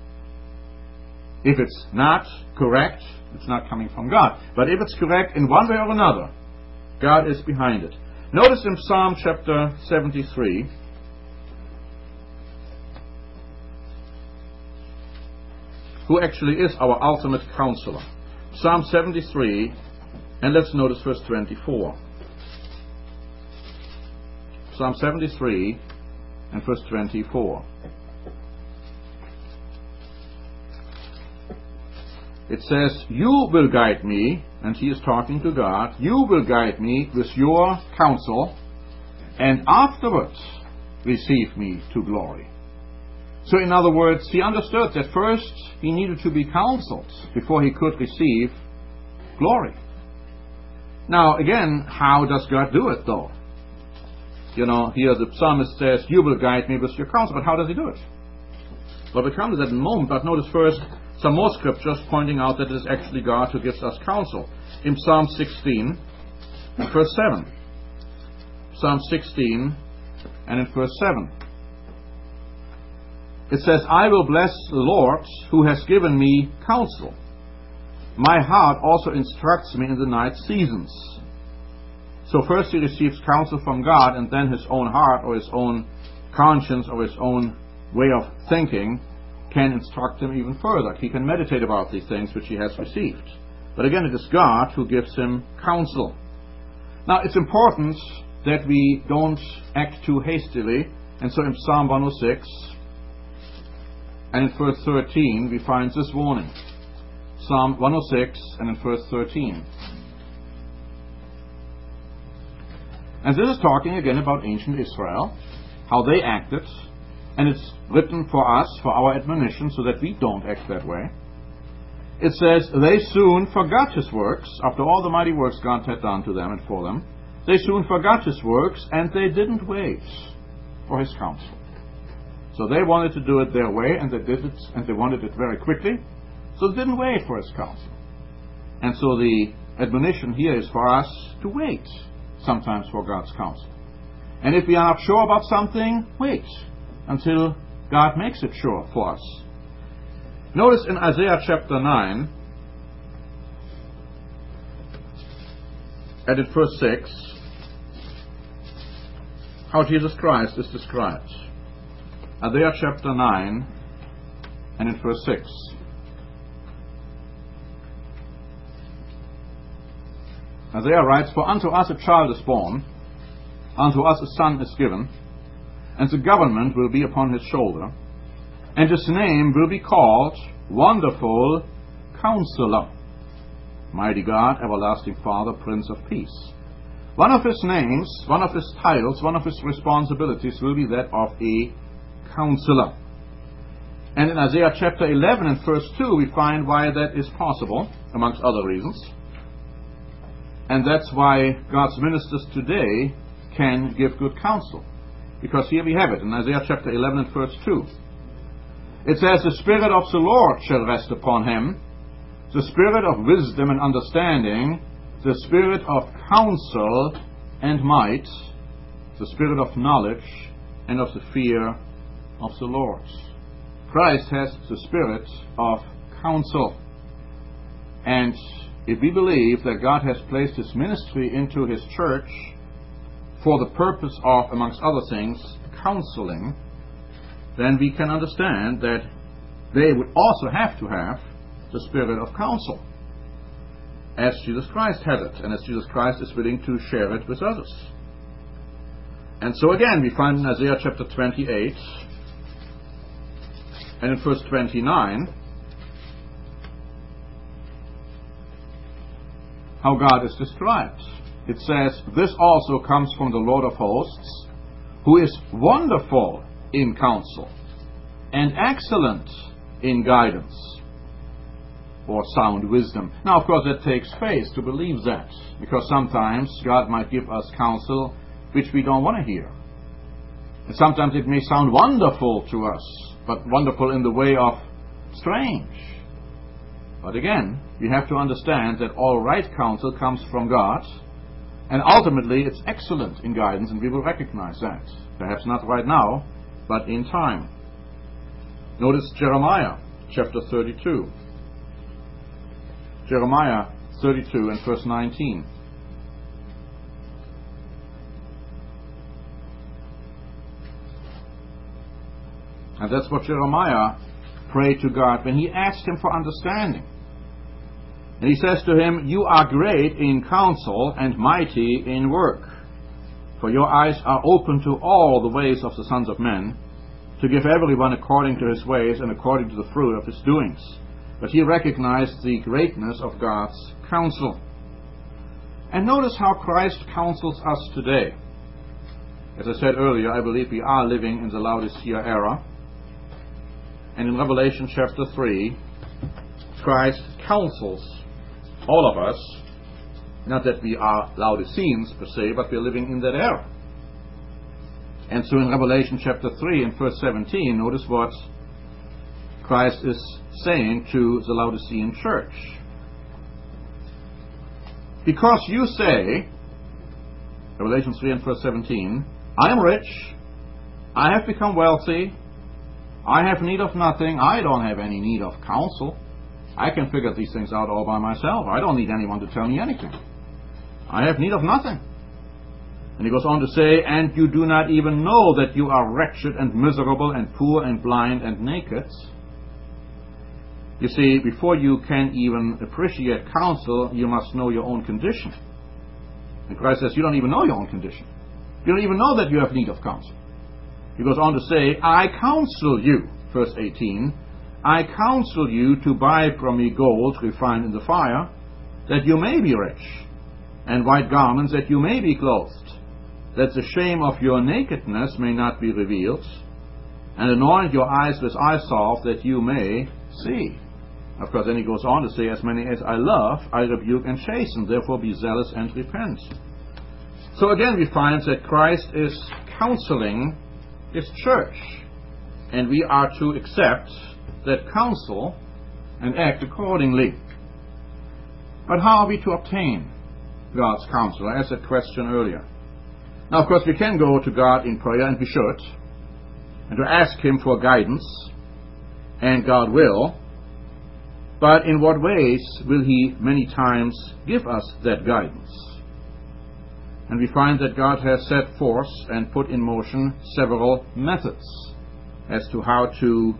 [SPEAKER 1] If it's not correct, it's not coming from God. But if it's correct in one way or another, God is behind it. Notice in Psalm chapter seventy-three, who actually is our ultimate counselor. Psalm seventy-three, and let's notice verse twenty-four. Psalm seventy-three and verse twenty-four. It says, "You will guide me," and he is talking to God, "you will guide me with your counsel, and afterwards receive me to glory." So in other words, he understood that first he needed to be counseled before he could receive glory. Now again, how does God do it though? You know, here the psalmist says, "You will guide me with your counsel," but how does he do it? Well, we come to that in a moment, but notice first some more scriptures pointing out that it is actually God who gives us counsel. In Psalm sixteen, and verse seven. Psalm sixteen, and in verse seven. It says, "I will bless the Lord who has given me counsel. My heart also instructs me in the night seasons." So first he receives counsel from God, and then his own heart or his own conscience or his own way of thinking can instruct him even further. He can meditate about these things which he has received. But again, it is God who gives him counsel. Now, it's important that we don't act too hastily. And so in Psalm one oh six and in verse thirteen, we find this warning. Psalm one oh six and in verse thirteen. And this is talking again about ancient Israel, how they acted. And it's written for us, for our admonition, so that we don't act that way. It says, "They soon forgot his works," after all the mighty works God had done to them and for them. "They soon forgot his works, and they didn't wait for his counsel." So they wanted to do it their way, and they did it, and they wanted it very quickly. So they didn't wait for his counsel. And so the admonition here is for us to wait sometimes for God's counsel. And if we are not sure about something, wait until God makes it sure for us. Notice in Isaiah chapter nine, and in verse six, how Jesus Christ is described. Isaiah chapter nine, and in verse six. Isaiah writes, "For unto us a child is born, unto us a son is given, and the government will be upon his shoulder, and his name will be called Wonderful Counselor, Mighty God, Everlasting Father, Prince of Peace." One of his names, one of his titles, one of his responsibilities will be that of a counselor. And in Isaiah chapter eleven and verse two, we find why that is possible, amongst other reasons. And that's why God's ministers today can give good counsel. Because here we have it in Isaiah chapter eleven and verse two. It says, "The Spirit of the Lord shall rest upon him, the Spirit of wisdom and understanding, the Spirit of counsel and might, the Spirit of knowledge and of the fear of the Lord." Christ has the Spirit of counsel. And if we believe that God has placed His ministry into His church for the purpose of, amongst other things, counseling, then we can understand that they would also have to have the Spirit of counsel, as Jesus Christ has it, and as Jesus Christ is willing to share it with others. And so again, we find in Isaiah chapter twenty-eight, and in verse twenty-nine, how God is described. It says, "This also comes from the Lord of hosts, who is wonderful in counsel, and excellent in guidance," or sound wisdom. Now, of course, that takes faith to believe that, because sometimes God might give us counsel which we don't want to hear. And sometimes it may sound wonderful to us, but wonderful in the way of strange. But again, we have to understand that all right counsel comes from God, and ultimately it's excellent in guidance, and we will recognize that. Perhaps not right now, but in time. Notice Jeremiah chapter thirty-two. Jeremiah thirty-two and verse nineteen. And that's what Jeremiah prayed to God when he asked Him for understanding. And he says to Him, "You are great in counsel and mighty in work. For your eyes are open to all the ways of the sons of men, to give everyone according to his ways and according to the fruit of his doings." But he recognized the greatness of God's counsel. And notice how Christ counsels us today. As I said earlier, I believe we are living in the Laodicea era. And in Revelation chapter three, Christ counsels all of us. Not that we are Laodiceans per se, but we are living in that era. And so in Revelation chapter three and verse seventeen, notice what Christ is saying to the Laodicean church. "Because you say," Revelation three and verse seventeen, "I am rich, I have become wealthy, I have need of nothing, I don't have any need of counsel. I can figure these things out all by myself. I don't need anyone to tell me anything. I have need of nothing." And he goes on to say, "And you do not even know that you are wretched and miserable and poor and blind and naked." You see, before you can even appreciate counsel, you must know your own condition. And Christ says, you don't even know your own condition. You don't even know that you have need of counsel. He goes on to say, "I counsel you," verse eighteen, "I counsel you to buy from me gold refined in the fire, that you may be rich, and white garments, that you may be clothed, that the shame of your nakedness may not be revealed, and anoint your eyes with eye salve, that you may see." Of course, then he goes on to say, "As many as I love, I rebuke and chasten, therefore be zealous and repent." So again, we find that Christ is counseling His church, and we are to accept that counsel and act accordingly. But how are we to obtain God's counsel? I asked that question earlier. Now, of course, we can go to God in prayer, and we should, and to ask Him for guidance, and God will. But in what ways will He many times give us that guidance? And we find that God has set forth and put in motion several methods as to how to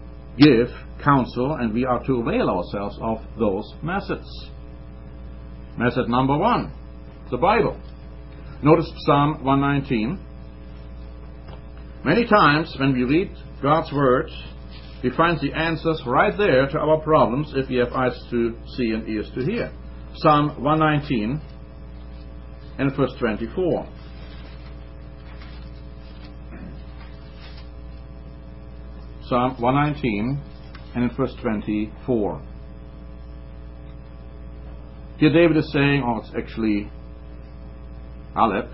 [SPEAKER 1] give counsel, and we are to avail ourselves of those methods. Method number one, the Bible. Notice Psalm one nineteen. Many times when we read God's Word, we find the answers right there to our problems if we have eyes to see and ears to hear. Psalm one nineteen and verse twenty-four. Psalm one nineteen and in verse twenty-four. Here David is saying, or it's actually Aleph.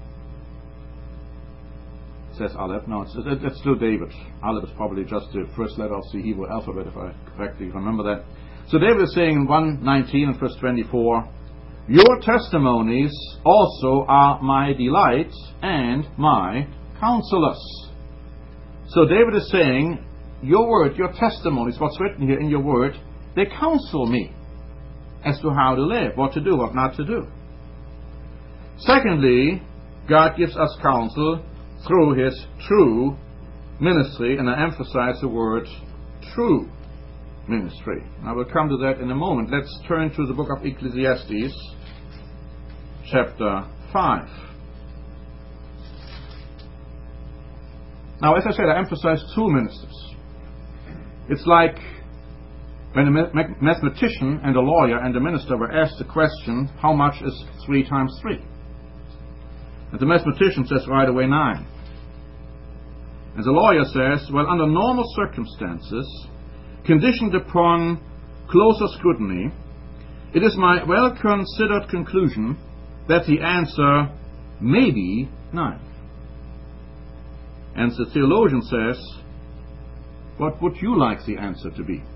[SPEAKER 1] It says Aleph. No, it's, it's still David. Aleph is probably just the first letter of the Hebrew alphabet, if I correctly remember that. So David is saying in one nineteen and verse twenty-four, your testimonies also are my delight and my counselors. So David is saying, your word, your testimonies, what's written here in your word, they counsel me as to how to live, what to do, what not to do. Secondly, God gives us counsel through His true ministry, and I emphasize the word true ministry. I will come to that in a moment. Let's turn to the book of Ecclesiastes, chapter five. Now, as I said, I emphasize true ministers. It's like when a mathematician and a lawyer and a minister were asked the question, how much is three times three? And the mathematician says right away nine. And the lawyer says, well, under normal circumstances, conditioned upon closer scrutiny, it is my well-considered conclusion that the answer may be nine. And the theologian says, what would you like the answer to be?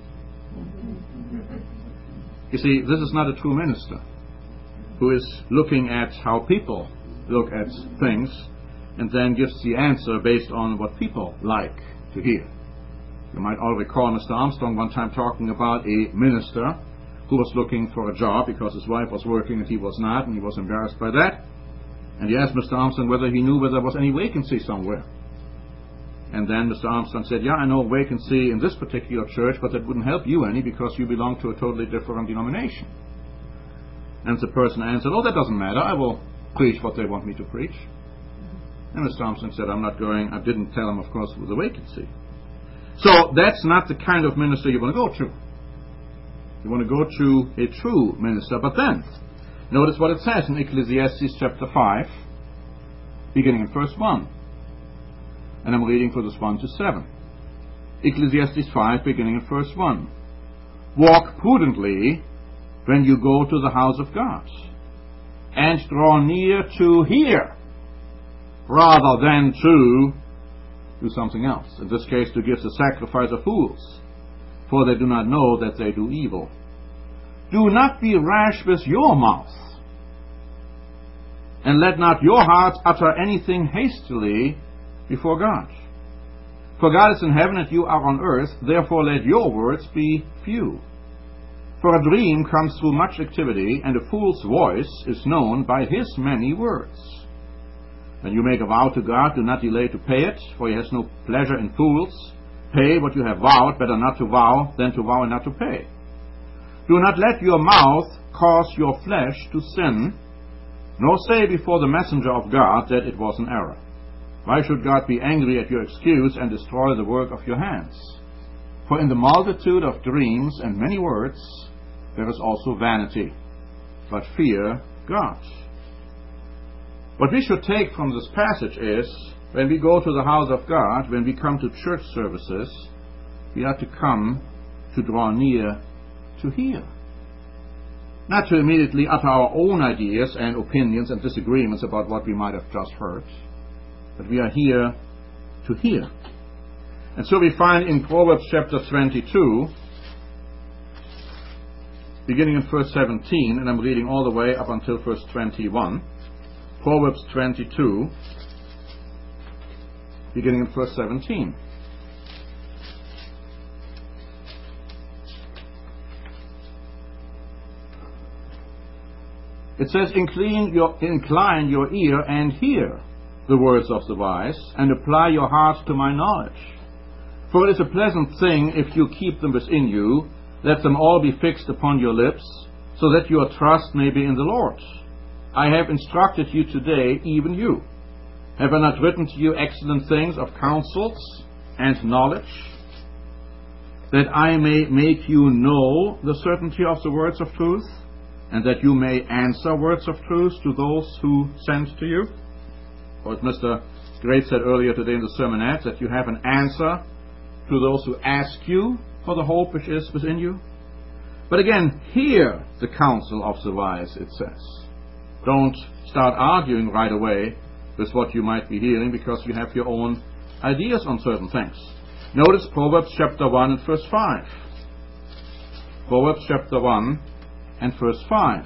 [SPEAKER 1] You see, this is not a true minister who is looking at how people look at things and then gives the answer based on what people like to hear. You might all recall Mister Armstrong one time talking about a minister who was looking for a job because his wife was working and he was not, and he was embarrassed by that. And he asked Mister Armstrong whether he knew whether there was any vacancy somewhere. And then Mister Armstrong said, yeah, I know a vacancy in this particular church, but that wouldn't help you any because you belong to a totally different denomination. And the person answered, oh, that doesn't matter. I will preach what they want me to preach. And Mister Armstrong said, I'm not going, I didn't tell him, of course, it was a vacancy. So that's not the kind of minister you want to go to. You want to go to a true minister. But then, notice what it says in Ecclesiastes chapter five, beginning in verse one. And I'm reading verses one to seven. Ecclesiastes five, beginning in verse one. Walk prudently when you go to the house of God, and draw near to hear, rather than to do something else. In this case, to give the sacrifice of fools, for they do not know that they do evil. Do not be rash with your mouth, and let not your heart utter anything hastily before God. For God is in heaven and you are on earth, therefore let your words be few. For a dream comes through much activity, and a fool's voice is known by his many words. When you make a vow to God, do not delay to pay it, for he has no pleasure in fools. Pay what you have vowed, better not to vow than to vow and not to pay. Do not let your mouth cause your flesh to sin, nor say before the messenger of God that it was an error. Why should God be angry at your excuse and destroy the work of your hands? For in the multitude of dreams and many words there is also vanity. But fear God. What we should take from this passage is, when we go to the house of God, when we come to church services, we are to come to draw near to hear. Not to immediately utter our own ideas and opinions and disagreements about what we might have just heard, but we are here to hear. And so we find in Proverbs chapter twenty-two, beginning in verse seventeen, and I'm reading all the way up until verse twenty-one, Proverbs twenty-two, beginning in verse seventeen. It says, incline your, incline your ear and hear the words of the wise, and apply your heart to my knowledge. For it is a pleasant thing if you keep them within you, let them all be fixed upon your lips. so that your trust may be in the Lord. I have instructed you today, even you. Have I not written to you excellent things of counsels and knowledge, that I may make you know the certainty of the words of truth, and that you may answer words of truth to those who send to you? Or as Mister Great said earlier today in the sermonette, that you have an answer to those who ask you for the hope which is within you. But again, hear the counsel of the wise, it says. Don't start arguing right away with what you might be hearing, because you have your own ideas on certain things. Notice Proverbs chapter one and verse five. Proverbs chapter one and verse five.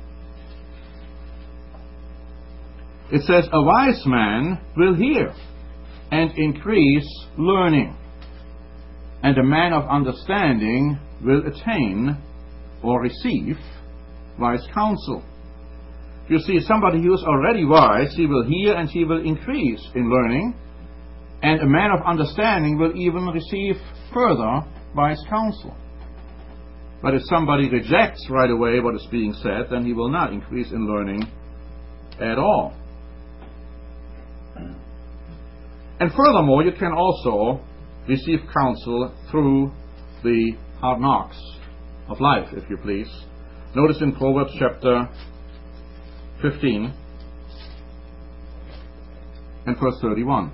[SPEAKER 1] It says, a wise man will hear and increase learning, and a man of understanding will attain or receive wise counsel. You see, somebody who is already wise, he will hear and he will increase in learning, and a man of understanding will even receive further wise counsel. But if somebody rejects right away what is being said, then he will not increase in learning at all. And furthermore, you can also receive counsel through the hard knocks of life, if you please. Notice in Proverbs chapter fifteen and verse thirty-one.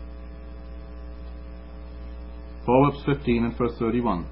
[SPEAKER 1] Proverbs fifteen and verse thirty-one.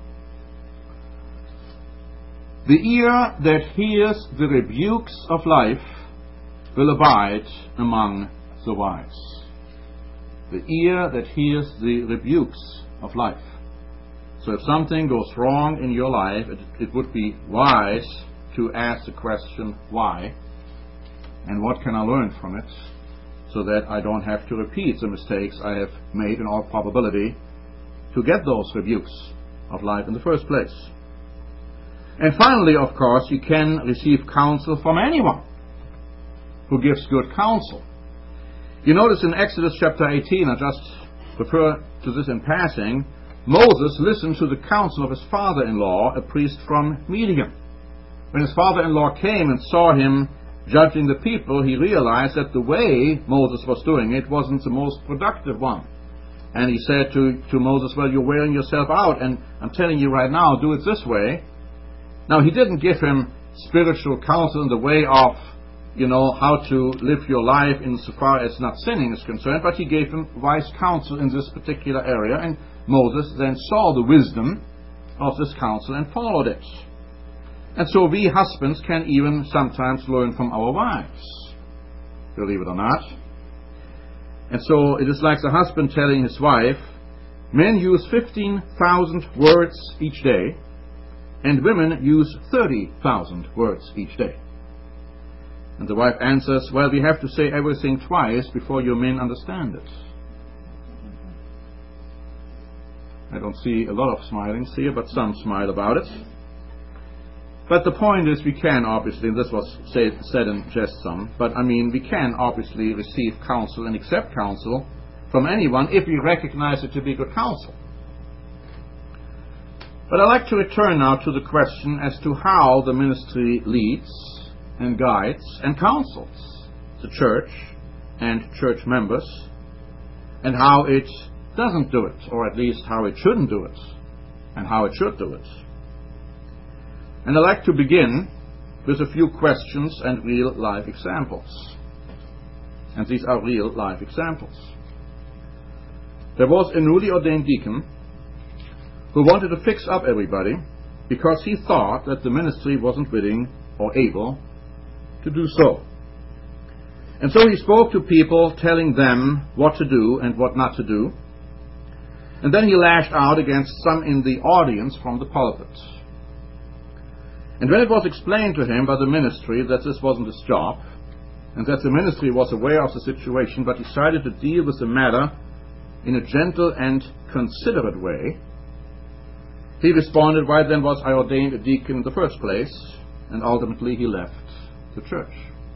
[SPEAKER 1] The ear that hears the rebukes of life will abide among the wise. The ear that hears the rebukes of life. So if something goes wrong in your life, it, it would be wise to ask the question, why? And what can I learn from it, so that I don't have to repeat the mistakes I have made in all probability to get those rebukes of life in the first place. And finally, of course, you can receive counsel from anyone who gives good counsel. You notice in Exodus chapter eighteen, I just refer to this in passing, Moses listened to the counsel of his father-in-law, a priest from Midian. When his father-in-law came and saw him judging the people, he realized that the way Moses was doing it wasn't the most productive one. And he said to, to Moses, well, you're wearing yourself out, and I'm telling you right now, do it this way. Now, he didn't give him spiritual counsel in the way of, you know, how to live your life insofar as not sinning is concerned, but he gave him wise counsel in this particular area, and Moses then saw the wisdom of this counsel and followed it. And so we husbands can even sometimes learn from our wives, believe it or not. And so it is like the husband telling his wife, men use fifteen thousand words each day, and women use thirty thousand words each day. And the wife answers, well, we have to say everything twice before your men understand it. I don't see a lot of smilings here, but some smile about it. But the point is, we can obviously, and this was say, said in jest some, but I mean, we can obviously receive counsel and accept counsel from anyone if we recognize it to be good counsel. But I'd like to return now to the question as to how the ministry leads and guides and counsels the church and church members, and how it doesn't do it, or at least how it shouldn't do it, and how it should do it. And I'd like to begin with a few questions and real life examples. And these are real life examples. There was a newly ordained deacon who wanted to fix up everybody because he thought that the ministry wasn't willing or able to do so. And so he spoke to people, telling them what to do and what not to do. And then he lashed out against some in the audience from the pulpit. And when it was explained to him by the ministry that this wasn't his job, and that the ministry was aware of the situation but decided to deal with the matter in a gentle and considerate way, he responded, why then was I ordained a deacon in the first place? And ultimately he left the church.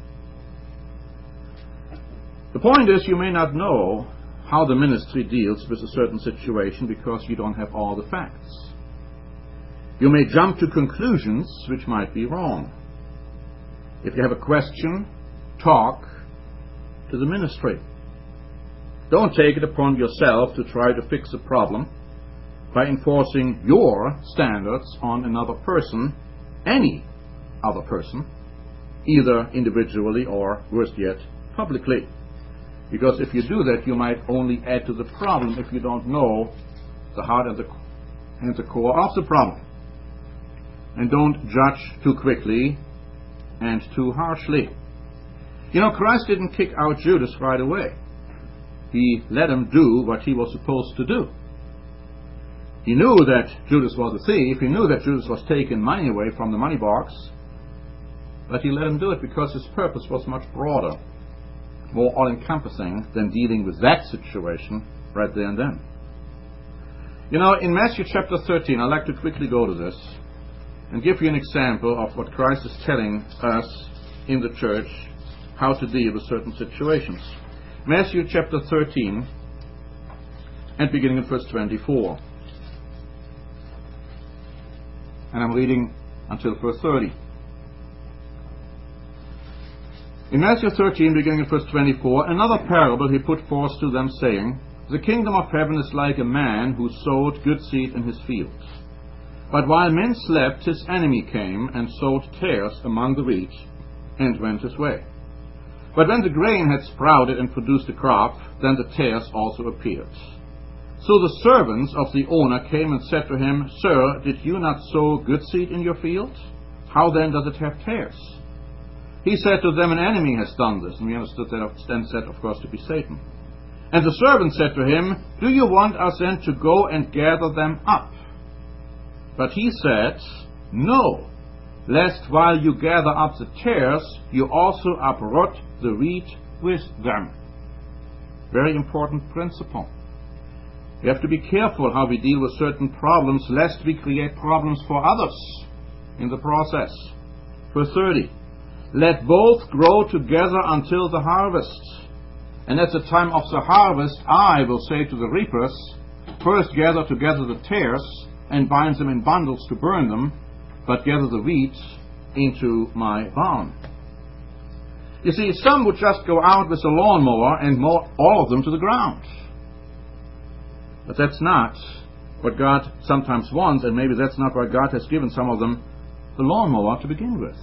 [SPEAKER 1] The point is, you may not know how the ministry deals with a certain situation because you don't have all the facts. You may jump to conclusions which might be wrong. If you have a question, talk to the ministry. Don't take it upon yourself to try to fix a problem by enforcing your standards on another person, any other person, either individually or, worse yet, publicly. Because if you do that, you might only add to the problem if you don't know the heart and the, and the core of the problem. And don't judge too quickly and too harshly. You know, Christ didn't kick out Judas right away. He let him do what he was supposed to do. He knew that Judas was a thief. He knew that Judas was taking money away from the money box. But he let him do it because his purpose was much broader, more all-encompassing than dealing with that situation right there and then. You know, in Matthew chapter thirteen, I'd like to quickly go to this and give you an example of what Christ is telling us in the church, how to deal with certain situations. Matthew chapter thirteen, and beginning at verse twenty-four. And I'm reading until verse thirty. In Matthew thirteen, beginning at verse twenty-four, another parable he put forth to them, saying, The kingdom of heaven is like a man who sowed good seed in his field. But while men slept, his enemy came and sowed tares among the wheat, and went his way. But when the grain had sprouted and produced a crop, then the tares also appeared. So the servants of the owner came and said to him, Sir, did you not sow good seed in your field? How then does it have tares? He said to them, An enemy has done this. And we understood that, then said, of course, to be Satan. And the servant said to him, Do you want us then to go and gather them up? But he said, No, lest while you gather up the tares, you also uproot the wheat with them. Very important principle. We have to be careful how we deal with certain problems, lest we create problems for others in the process. Verse thirty. Let both grow together until the harvest. And at the time of the harvest, I will say to the reapers, First gather together the tares, and bind them in bundles to burn them, but gather the wheat into my barn. You see, some would just go out with a lawnmower and mow all of them to the ground. But that's not what God sometimes wants, and maybe that's not why God has given some of them the lawnmower to begin with.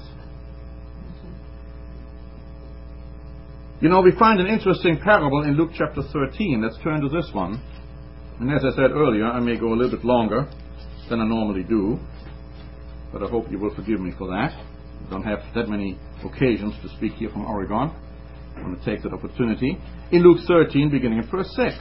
[SPEAKER 1] You know, we find an interesting parable in Luke chapter thirteen. Let's turn to this one. And as I said earlier, I may go a little bit longer than I normally do, but I hope you will forgive me for that. I don't have that many occasions to speak here from Oregon. I want to take that opportunity. In Luke thirteen, beginning at verse six.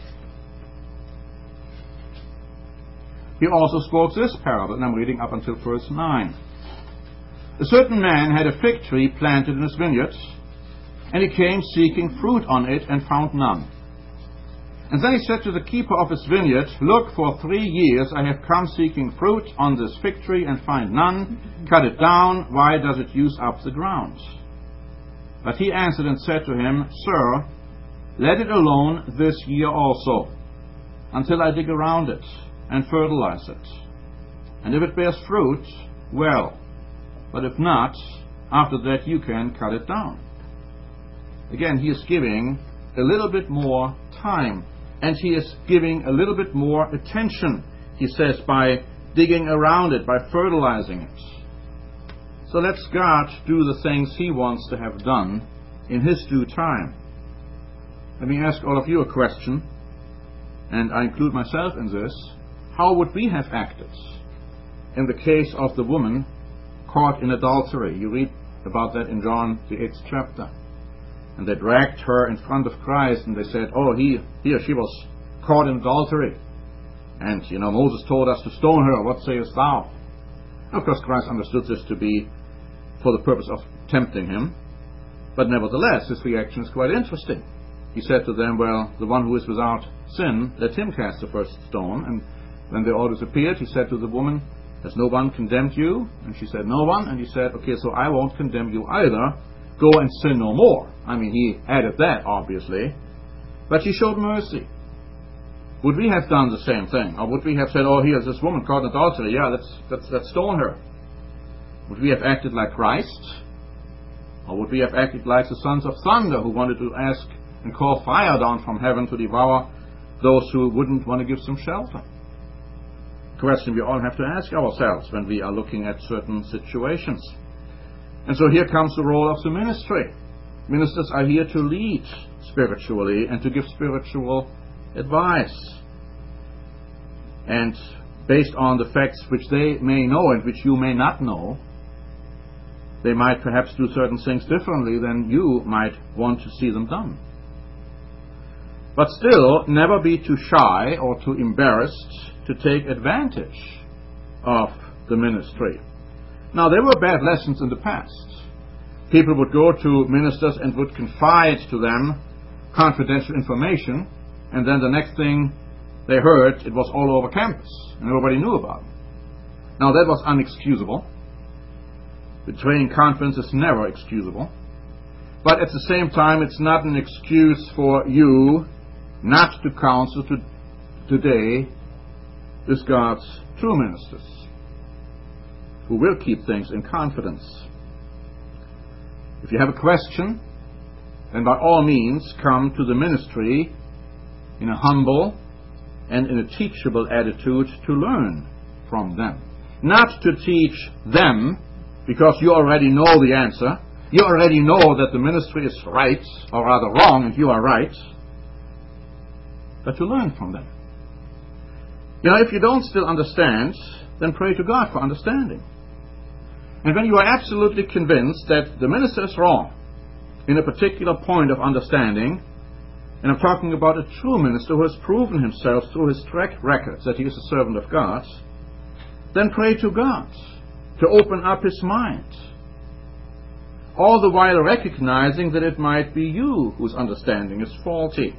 [SPEAKER 1] He also spoke this parable, and I'm reading up until verse nine. A certain man had a fig tree planted in his vineyard, and he came seeking fruit on it and found none. And then he said to the keeper of his vineyard, Look, for three years I have come seeking fruit on this fig tree and find none. Cut it down. Why does it use up the ground? But he answered and said to him, Sir, let it alone this year also, until I dig around it and fertilize it. And if it bears fruit, well. But if not, after that you can cut it down. Again, he is giving a little bit more time, and he is giving a little bit more attention, he says, by digging around it, by fertilizing it. So let's God do the things he wants to have done in his due time. Let me ask all of you a question, and I include myself in this. How would we have acted in the case of the woman caught in adultery? You read about that in John, the eighth chapter. And they dragged her in front of Christ, and they said, oh, he, here she was caught in adultery. And, you know, Moses told us to stone her. What sayest thou? Of course, Christ understood this to be for the purpose of tempting him. But nevertheless, his reaction is quite interesting. He said to them, well, the one who is without sin, let him cast the first stone. And when they all disappeared, he said to the woman, has no one condemned you? And she said, no one. And he said, okay, so I won't condemn you either. Go and sin no more. I mean, he added that, obviously. But she showed mercy. Would we have done the same thing? Or would we have said, oh, here's this woman caught in adultery. Yeah, let's, let's, let's stone her. Would we have acted like Christ? Or would we have acted like the sons of thunder who wanted to ask and call fire down from heaven to devour those who wouldn't want to give some shelter? Question we all have to ask ourselves when we are looking at certain situations. And so here comes the role of the ministry. Ministers are here to lead spiritually and to give spiritual advice. And based on the facts which they may know and which you may not know, they might perhaps do certain things differently than you might want to see them done. But still, never be too shy or too embarrassed to take advantage of the ministry. Now, there were bad lessons in the past. People would go to ministers and would confide to them confidential information, and then the next thing they heard, it was all over campus, and everybody knew about it. Now, that was unexcusable. Betraying confidence is never excusable. But at the same time, it's not an excuse for you not to counsel to, today with God's true ministers, who will keep things in confidence. If you have a question, then by all means come to the ministry in a humble and in a teachable attitude to learn from them. Not to teach them because you already know the answer. You already know that the ministry is right, or rather wrong, and you are right. But to learn from them. You know, if you don't still understand, then pray to God for understanding. And when you are absolutely convinced that the minister is wrong in a particular point of understanding, and I'm talking about a true minister who has proven himself through his track record that he is a servant of God, then pray to God to open up his mind, all the while recognizing that it might be you whose understanding is faulty.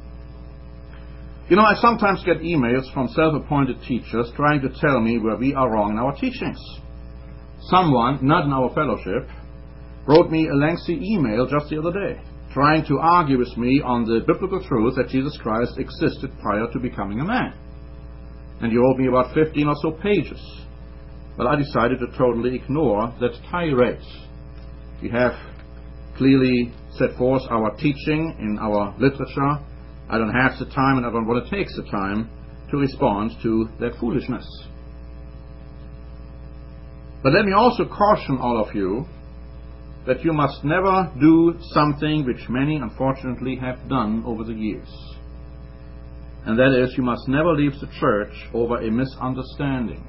[SPEAKER 1] You know, I sometimes get emails from self-appointed teachers trying to tell me where we are wrong in our teachings. Someone, not in our fellowship, wrote me a lengthy email just the other day, trying to argue with me on the biblical truth that Jesus Christ existed prior to becoming a man. And he wrote me about fifteen or so pages. But I decided to totally ignore that tirade. We have clearly set forth our teaching in our literature. I don't have the time, and I don't want to take the time to respond to that foolishness. But let me also caution all of you that you must never do something which many unfortunately have done over the years. And that is, you must never leave the church over a misunderstanding,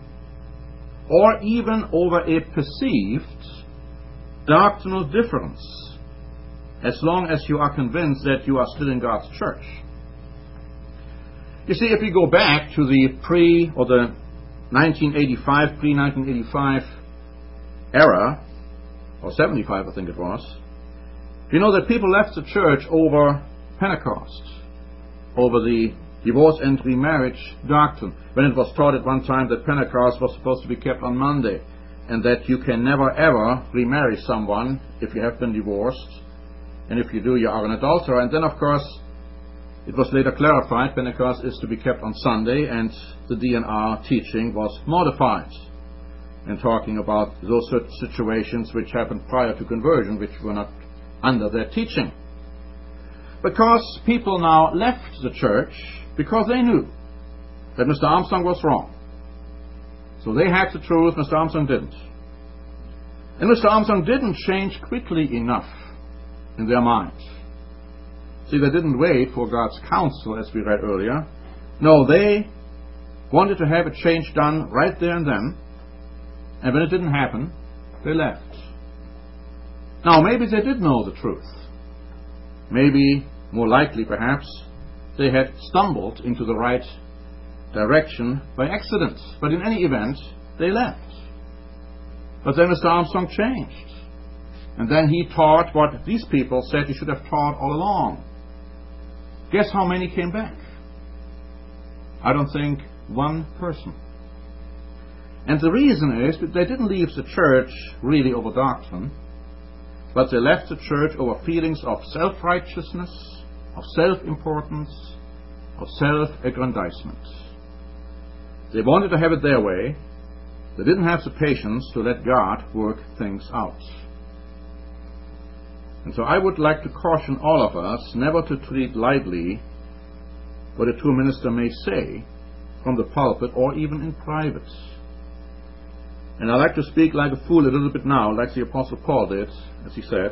[SPEAKER 1] or even over a perceived doctrinal difference, as long as you are convinced that you are still in God's church. You see, if we go back to the pre or the nineteen eighty-five, pre-nineteen eighty-five era, or seventy-five I think it was, you know that people left the church over Pentecost, over the divorce and remarriage doctrine, when it was taught at one time that Pentecost was supposed to be kept on Monday, and that you can never ever remarry someone if you have been divorced, and if you do, you are an adulterer. And then, of course, it was later clarified Pentecost is to be kept on Sunday, and the D N R teaching was modified in talking about those situations which happened prior to conversion, which were not under their teaching. Because people now left the church because they knew that Mister Armstrong was wrong. So they had the truth, Mister Armstrong didn't. And Mister Armstrong didn't change quickly enough in their minds. See, they didn't wait for God's counsel, as we read earlier. No, they wanted to have a change done right there and then. And when it didn't happen, they left. Now, maybe they did know the truth. Maybe, more likely perhaps, they had stumbled into the right direction by accident. But in any event, they left. But then Mister Armstrong changed. And then he taught what these people said he should have taught all along. Guess how many came back? I don't think one person. And the reason is that they didn't leave the church really over doctrine, but they left the church over feelings of self-righteousness, of self-importance, of self-aggrandizement. They wanted to have it their way. They didn't have the patience to let God work things out. And so I would like to caution all of us never to treat lightly what a true minister may say from the pulpit or even in private. And I like to speak like a fool a little bit now, like the Apostle Paul did, as he said.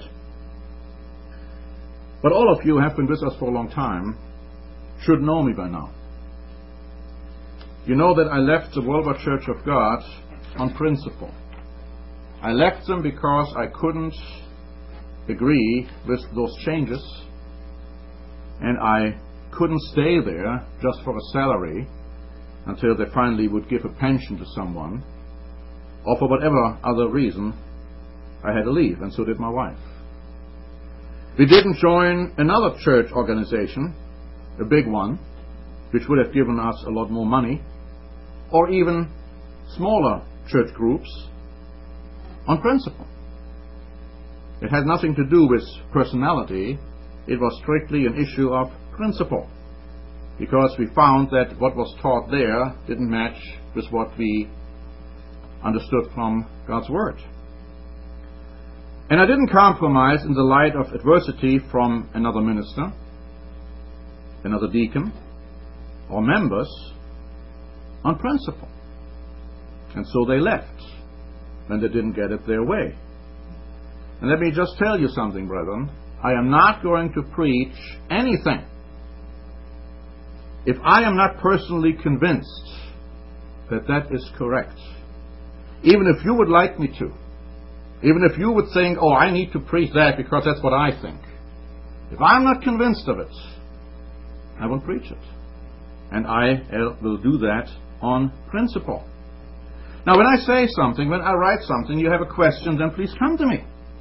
[SPEAKER 1] But all of you have been with us for a long time, should know me by now. You know that I left the Worldwide Church of God on principle. I left them because I couldn't agree with those changes, and I couldn't stay there just for a salary until they finally would give a pension to someone, or for whatever other reason I had to leave, and so did my wife. We didn't join another church organization, a big one, which would have given us a lot more money, or even smaller church groups, on principle. It had nothing to do with personality. It was strictly an issue of principle, because we found that what was taught there didn't match with what we understood from God's Word. And I didn't compromise in the light of adversity from another minister, another deacon, or members on principle. And so they left when they didn't get it their way. And let me just tell you something, brethren. I am not going to preach anything if I am not personally convinced that that is correct. Even if you would like me to. Even if you would think, oh, I need to preach that because that's what I think. If I'm not convinced of it, I won't preach it. And I will do that on principle. Now, when I say something, when I write something, you have a question, then please come to me.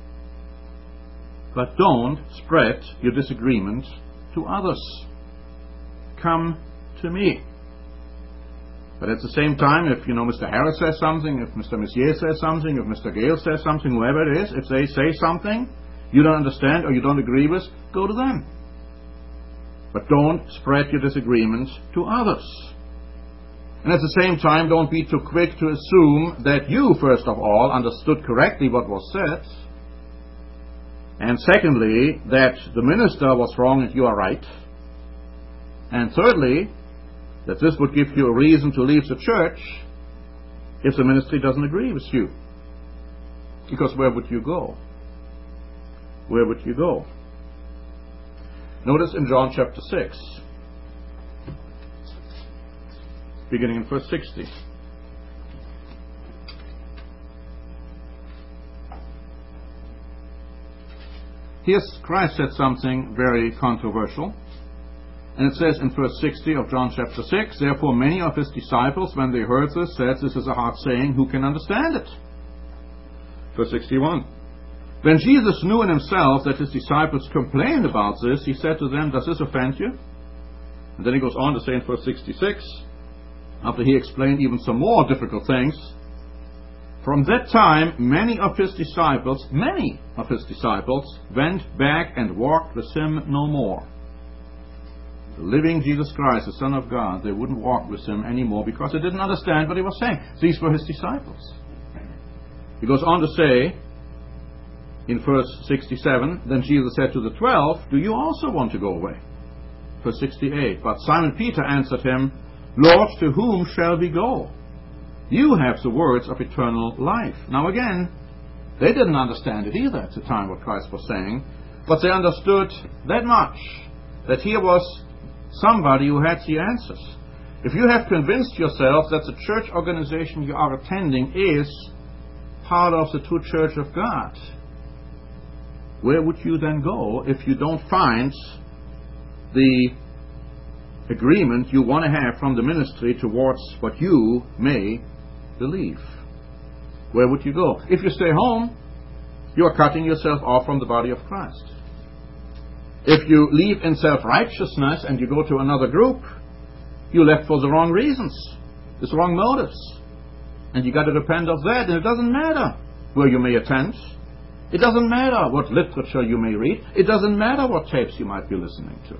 [SPEAKER 1] But don't spread your disagreement to others. Come to me. But at the same time, if, you know, Mister Harris says something, if Mister Messier says something, if Mister Gale says something, whoever it is, if they say something you don't understand or you don't agree with, go to them. But don't spread your disagreements to others. And at the same time, don't be too quick to assume that you, first of all, understood correctly what was said. And secondly, that the minister was wrong and you are right. And thirdly, that this would give you a reason to leave the church if the ministry doesn't agree with you. Because where would you go? Where would you go? Notice in John chapter six, beginning in verse sixty. Here Christ said something very controversial. And it says in verse sixty of John chapter six, therefore many of his disciples, when they heard this, said, this is a hard saying, who can understand it? Verse sixty-one. When Jesus knew in himself that his disciples complained about this, he said to them, does this offend you? And then he goes on to say in verse sixty-six, after he explained even some more difficult things, from that time many of his disciples, many of his disciples went back and walked with him no more. The living Jesus Christ, the Son of God, they wouldn't walk with him anymore because they didn't understand what he was saying. These were his disciples. He goes on to say in verse sixty-seven, then Jesus said to the twelve, do you also want to go away? Verse sixty-eight, but Simon Peter answered him, Lord, to whom shall we go? You have the words of eternal life. Now again, they didn't understand it either at the time what Christ was saying, but they understood that much, that here was somebody who had the answers. If you have convinced yourself that the church organization you are attending is part of the true church of God, where would you then go if you don't find the agreement you want to have from the ministry towards what you may believe? Where would you go? If you stay home, you are cutting yourself off from the body of Christ. If you leave in self-righteousness and you go to another group, you left for the wrong reasons, with wrong motives. And you got to repent of that, and it doesn't matter where you may attend. It doesn't matter what literature you may read. It doesn't matter what tapes you might be listening to.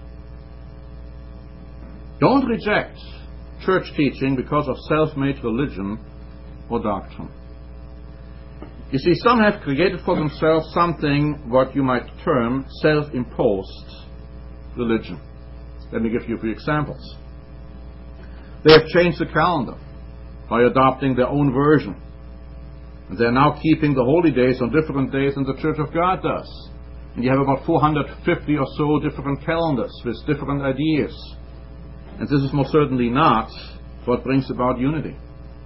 [SPEAKER 1] Don't reject church teaching because of self-made religion or doctrine. You see, some have created for themselves something what you might term self-imposed religion. Let me give you a few examples. They have changed the calendar by adopting their own version. And they're now keeping the holy days on different days than the Church of God does. And you have about four hundred fifty or so different calendars with different ideas. And this is most certainly not what brings about unity.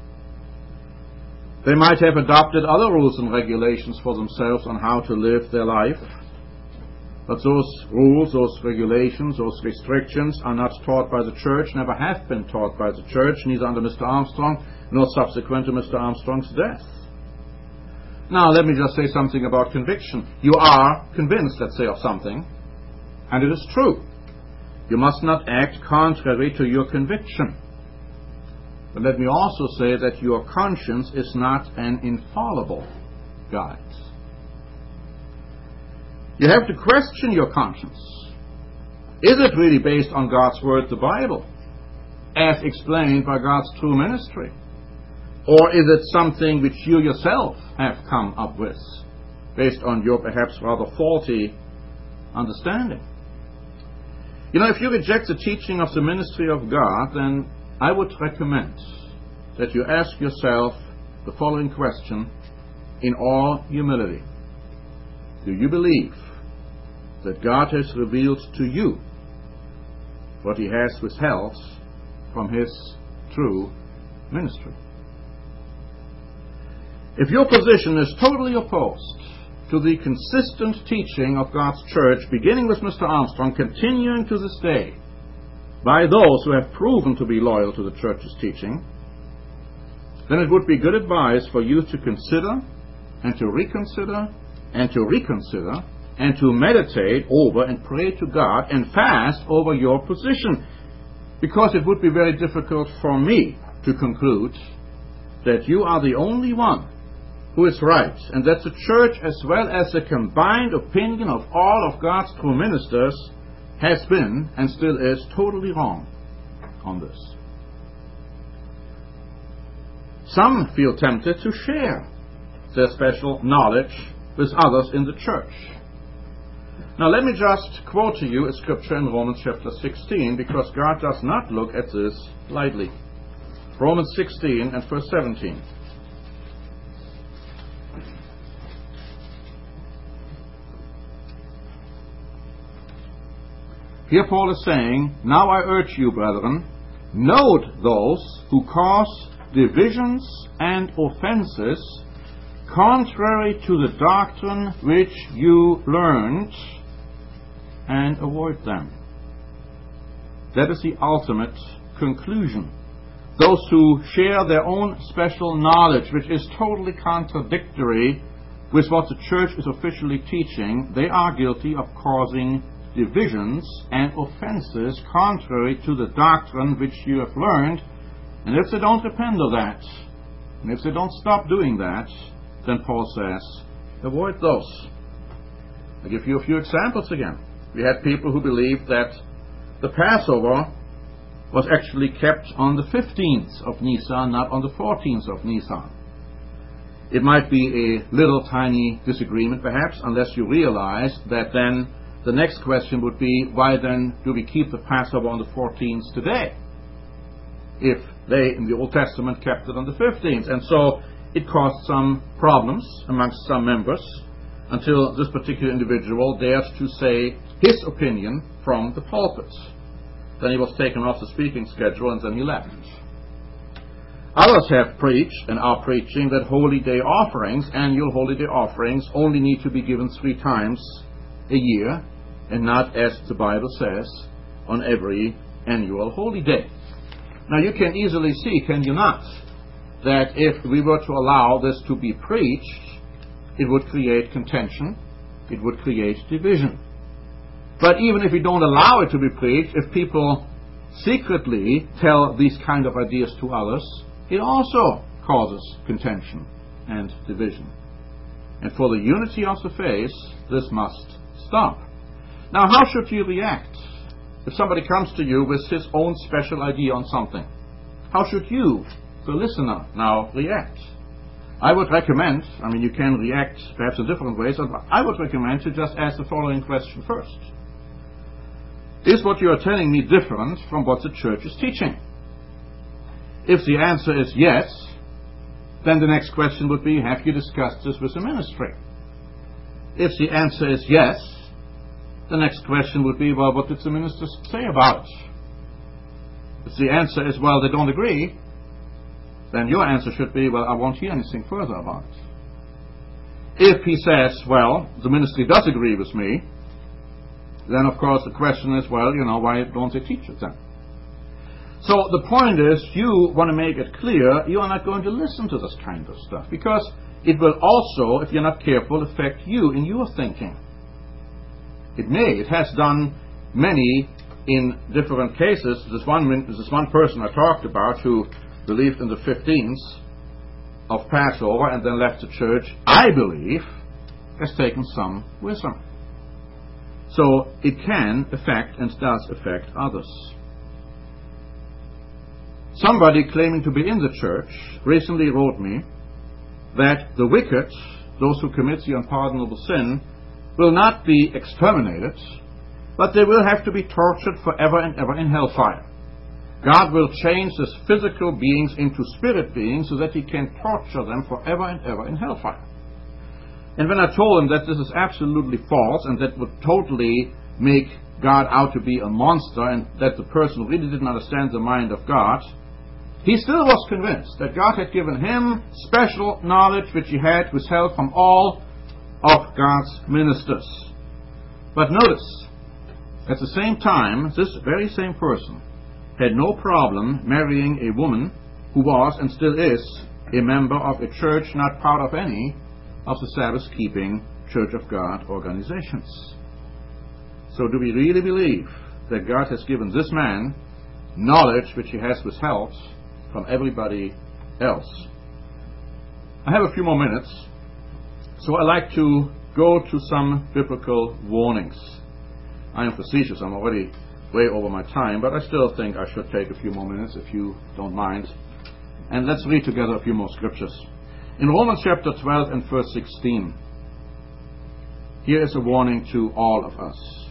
[SPEAKER 1] They might have adopted other rules and regulations for themselves on how to live their life. But those rules, those regulations, those restrictions are not taught by the church, never have been taught by the church, neither under Mister Armstrong nor subsequent to Mister Armstrong's death. Now, let me just say something about conviction. You are convinced, let's say, of something, and it is true. You must not act contrary to your conviction. But let me also say that your conscience is not an infallible guide. You have to question your conscience. Is it really based on God's Word, the Bible, as explained by God's true ministry? Or is it something which you yourself have come up with, based on your perhaps rather faulty understanding? You know, if you reject the teaching of the ministry of God, then I would recommend that you ask yourself the following question in all humility. Do you believe that God has revealed to you what He has withheld from His true ministry? If your position is totally opposed to the consistent teaching of God's church, beginning with Mister Armstrong, continuing to this day, by those who have proven to be loyal to the church's teaching, then it would be good advice for you to consider and to reconsider and to reconsider and to meditate over and pray to God and fast over your position, because it would be very difficult for me to conclude that you are the only one who is right, and that the church, as well as the combined opinion of all of God's true ministers, has been and still is totally wrong on this. Some feel tempted to share their special knowledge with others in the church. Now let me just quote to you a scripture in Romans chapter sixteen, because God does not look at this lightly. Romans sixteen and verse seventeen. Here Paul is saying, "Now I urge you, brethren, note those who cause divisions and offenses contrary to the doctrine which you learned, and avoid them." That is the ultimate conclusion. Those who share their own special knowledge, which is totally contradictory with what the church is officially teaching, they are guilty of causing divisions and offenses contrary to the doctrine which you have learned. And if they don't repent of that, and if they don't stop doing that, then Paul says, avoid those. I'll give you a few examples again. We had people who believed that the Passover was actually kept on the fifteenth of Nisan, not on the fourteenth of Nisan. It might be a little tiny disagreement perhaps, unless you realize that then the next question would be, why then do we keep the Passover on the fourteenth today, if they in the Old Testament kept it on the fifteenth? And so it caused some problems amongst some members, until this particular individual dared to say his opinion from the pulpit. Then he was taken off the speaking schedule, and then he left. Others have preached and are preaching that holy day offerings, annual holy day offerings, only need to be given three times a year, and not, as the Bible says, on every annual holy day. Now you can easily see, can you not, that if we were to allow this to be preached, it would create contention, it would create division. But even if we don't allow it to be preached, if people secretly tell these kind of ideas to others, it also causes contention and division. And for the unity of the faith, this must stop. Now, how should you react if somebody comes to you with his own special idea on something? How should you, the listener, now react? I would recommend, I mean, you can react perhaps in different ways, but I would recommend to just ask the following question first. Is what you are telling me different from what the church is teaching? If the answer is yes, then the next question would be, have you discussed this with the ministry? If the answer is yes, the next question would be, well, what did the ministers say about it? If the answer is, well, they don't agree, then your answer should be, well, I won't hear anything further about it. If he says, well, the ministry does agree with me, then of course the question is, well, you know, why don't they teach it then? So the point is, you want to make it clear you are not going to listen to this kind of stuff, because it will also, if you're not careful, affect you in your thinking. It may. It has done many in different cases. This one, this one person I talked about who believed in the fifteenth of Passover and then left the church, I believe, has taken some wisdom. So it can affect and does affect others. Somebody claiming to be in the church recently wrote me that the wicked, those who commit the unpardonable sin, will not be exterminated, but they will have to be tortured forever and ever in hellfire. God will change these physical beings into spirit beings so that he can torture them forever and ever in hellfire. And when I told him that this is absolutely false and that would totally make God out to be a monster and that the person really didn't understand the mind of God, he still was convinced that God had given him special knowledge which he had withheld from all of God's ministers. But notice, at the same time, this very same person had no problem marrying a woman who was and still is a member of a church not part of any of the Sabbath-keeping Church of God organizations. So do we really believe that God has given this man knowledge which he has withheld from everybody else? I have a few more minutes, so I'd like to go to some biblical warnings. I am facetious, I'm already way over my time, but I still think I should take a few more minutes if you don't mind. And let's read together a few more scriptures. In Romans chapter twelve and verse sixteen, here is a warning to all of us.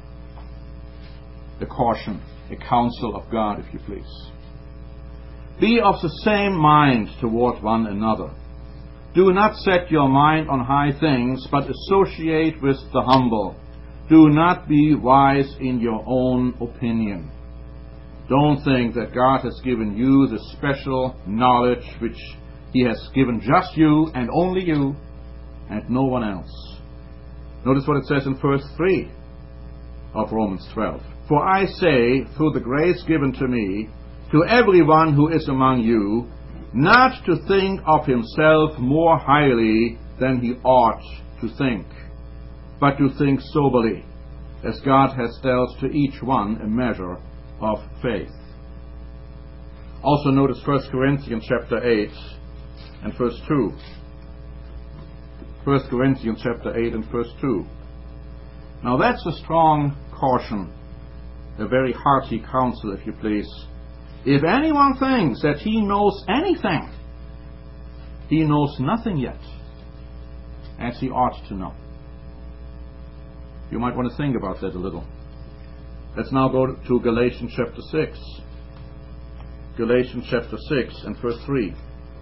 [SPEAKER 1] A caution, a counsel of God, if you please. Be of the same mind toward one another. Do not set your mind on high things, but associate with the humble. Do not be wise in your own opinion. Don't think that God has given you the special knowledge which he has given just you and only you and no one else. Notice what it says in verse three of Romans twelve. For I say, through the grace given to me, to everyone who is among you, not to think of himself more highly than he ought to think, but to think soberly, as God has dealt to each one a measure of faith. Also notice First Corinthians chapter eight and verse two. First Corinthians chapter eight and verse two. Now that's a strong caution, a very hearty counsel, if you please. If anyone thinks that he knows anything, he knows nothing yet, as he ought to know. You might want to think about that a little. Let's now go to Galatians chapter six. Galatians chapter six and verse three.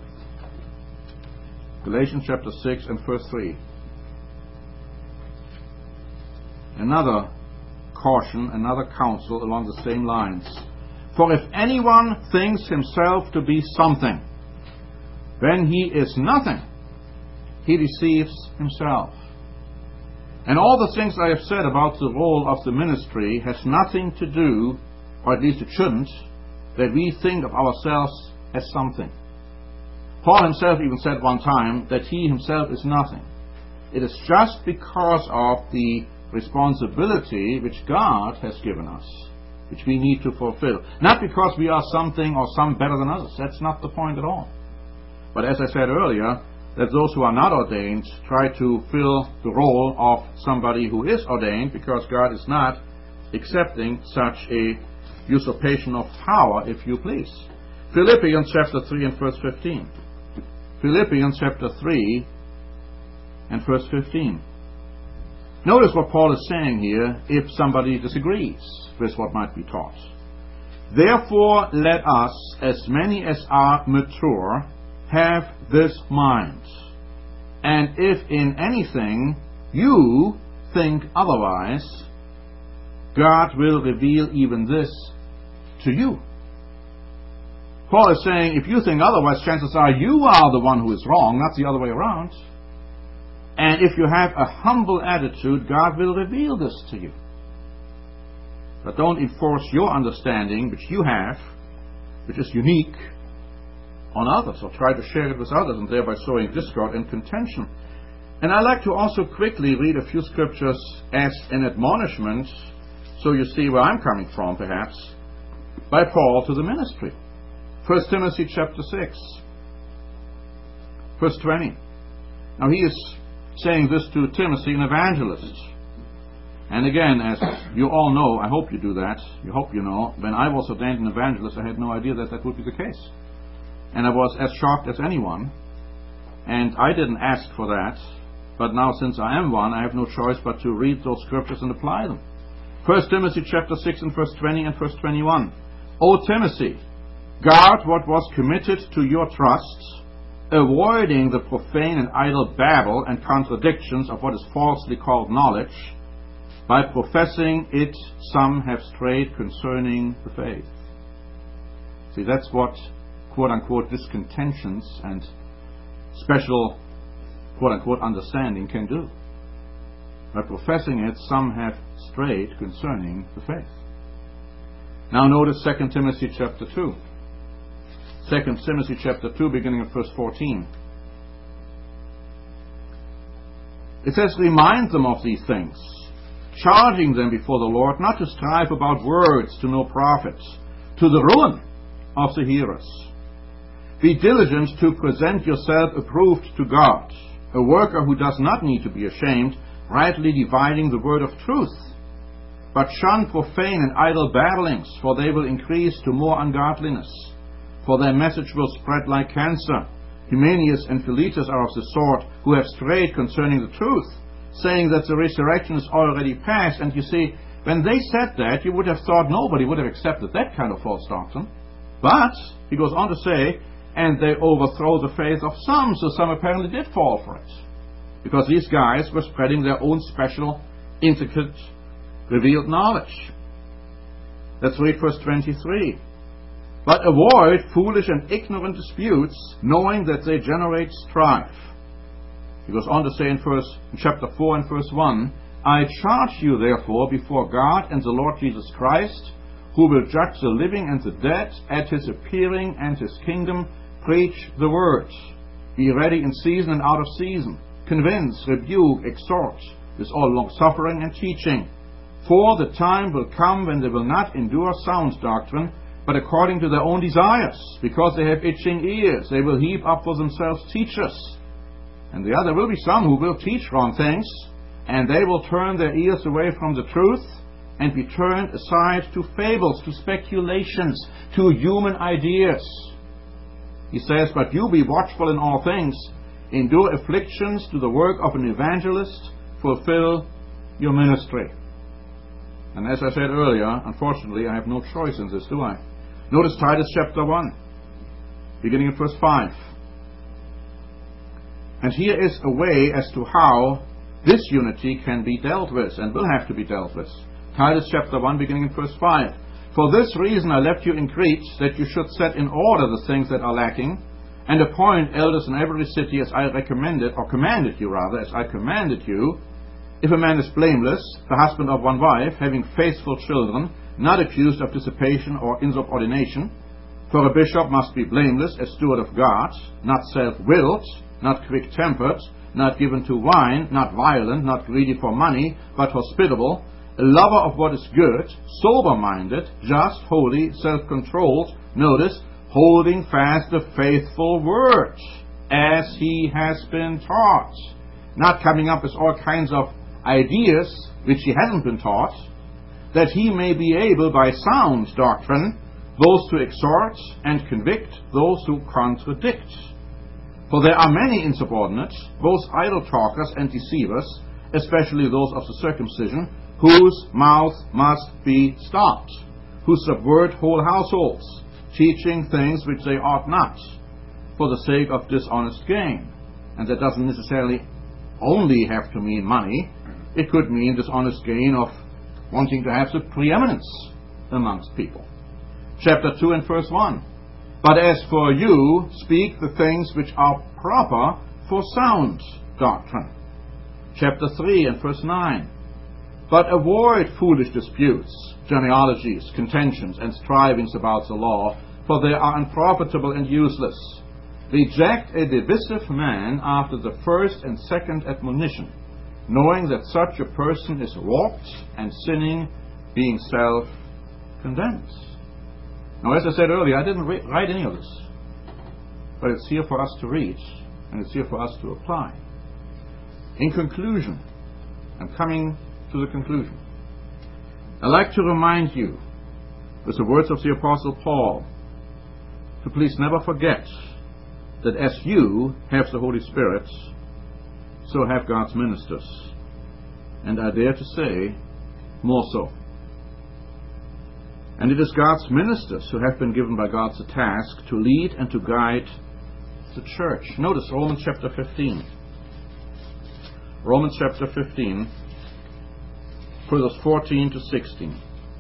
[SPEAKER 1] Galatians chapter six and verse three. Another caution, another counsel along the same lines. For if anyone thinks himself to be something, when he is nothing, he deceives himself. And all the things I have said about the role of the ministry has nothing to do, or at least it shouldn't, that we think of ourselves as something. Paul himself even said one time that he himself is nothing. It is just because of the responsibility which God has given us, which we need to fulfill. Not because we are something or some better than others. That's not the point at all. But as I said earlier, that those who are not ordained try to fill the role of somebody who is ordained, because God is not accepting such a usurpation of power, if you please. Philippians chapter three and verse fifteen. Philippians chapter three and verse fifteen. Notice what Paul is saying here if somebody disagrees with what might be taught. Therefore let us, as many as are mature, have this mind. And if in anything you think otherwise, God will reveal even this to you. Paul is saying, if you think otherwise, chances are you are the one who is wrong, not the other way around. And if you have a humble attitude, God will reveal this to you. But don't enforce your understanding, which you have, which is unique, on others, or try to share it with others, and thereby sowing discord and contention. And I'd like to also quickly read a few scriptures as an admonishment, so you see where I'm coming from, perhaps, by Paul to the ministry. First Timothy chapter six, verse twenty. Now he is saying this to Timothy, an evangelist. And again, as you all know, I hope you do that, you hope you know, when I was ordained an evangelist, I had no idea that that would be the case. And I was as shocked as anyone. And I didn't ask for that. But now, since I am one, I have no choice but to read those scriptures and apply them. First Timothy chapter six and verse twenty and verse twenty-one. O Timothy, guard what was committed to your trust, avoiding the profane and idle babble and contradictions of what is falsely called knowledge. By professing it, some have strayed concerning the faith. See, that's what quote-unquote discontentions and special quote-unquote understanding can do. By professing it, some have strayed concerning the faith. Now notice Second Timothy chapter two. Second Timothy chapter two, beginning at verse fourteen. It says, remind them of these things, charging them before the Lord not to strive about words to no profit, to the ruin of the hearers. Be diligent to present yourself approved to God, a worker who does not need to be ashamed, rightly dividing the word of truth. But shun profane and idle babblings, for they will increase to more ungodliness. For their message will spread like cancer. Hymenaeus and Philetus are of the sort who have strayed concerning the truth, saying that the resurrection is already past. And you see, when they said that, you would have thought nobody would have accepted that kind of false doctrine. But, he goes on to say, and they overthrow the faith of some, so some apparently did fall for it. Because these guys were spreading their own special, intricate, revealed knowledge. Let's read verse twenty-three. But avoid foolish and ignorant disputes, knowing that they generate strife. He goes on to say in, verse, in chapter four and verse one, I charge you therefore before God and the Lord Jesus Christ, who will judge the living and the dead at his appearing and his kingdom, preach the word. Be ready in season and out of season. Convince, rebuke, exhort, with all long-suffering and teaching. For the time will come when they will not endure sound doctrine, but according to their own desires, because they have itching ears, they will heap up for themselves teachers. And the other will be some who will teach wrong things, and they will turn their ears away from the truth, and be turned aside to fables, to speculations, to human ideas. He says, but you be watchful in all things, endure afflictions, do the work of an evangelist, fulfill your ministry. And as I said earlier, unfortunately, I have no choice in this, do I? Notice Titus chapter one, beginning at verse five. And here is a way as to how this unity can be dealt with, and will have to be dealt with. Titus chapter one, beginning at verse five. For this reason I left you in Crete, that you should set in order the things that are lacking, and appoint elders in every city as I recommended, or commanded you rather, as I commanded you. If a man is blameless, the husband of one wife, having faithful children, not accused of dissipation or insubordination. For a bishop must be blameless, a steward of God, not self-willed, not quick-tempered, not given to wine, not violent, not greedy for money, but hospitable, a lover of what is good, sober-minded, just, holy, self-controlled, notice, holding fast the faithful word, as he has been taught, not coming up with all kinds of ideas which he hasn't been taught, that he may be able by sound doctrine both to exhort and convict those who contradict. For there are many insubordinate, both idle talkers and deceivers, especially those of the circumcision, whose mouth must be stopped, who subvert whole households, teaching things which they ought not, for the sake of dishonest gain. And that doesn't necessarily only have to mean money. It could mean dishonest gain of wanting to have the preeminence amongst people. Chapter two and verse one. But as for you, speak the things which are proper for sound doctrine. Chapter three and verse nine. But avoid foolish disputes, genealogies, contentions, and strivings about the law, for they are unprofitable and useless. Reject a divisive man after the first and second admonition, knowing that such a person is warped and sinning, being self-condemned. Now, as I said earlier, I didn't re- write any of this, but it's here for us to read, and it's here for us to apply. In conclusion, I'm coming to the conclusion. I'd like to remind you, with the words of the Apostle Paul, to please never forget that as you have the Holy Spirit, so have God's ministers. And I dare to say, more so. And it is God's ministers who have been given by God the task to lead and to guide the church. Notice Romans chapter fifteen. Romans chapter fifteen, verses fourteen to sixteen.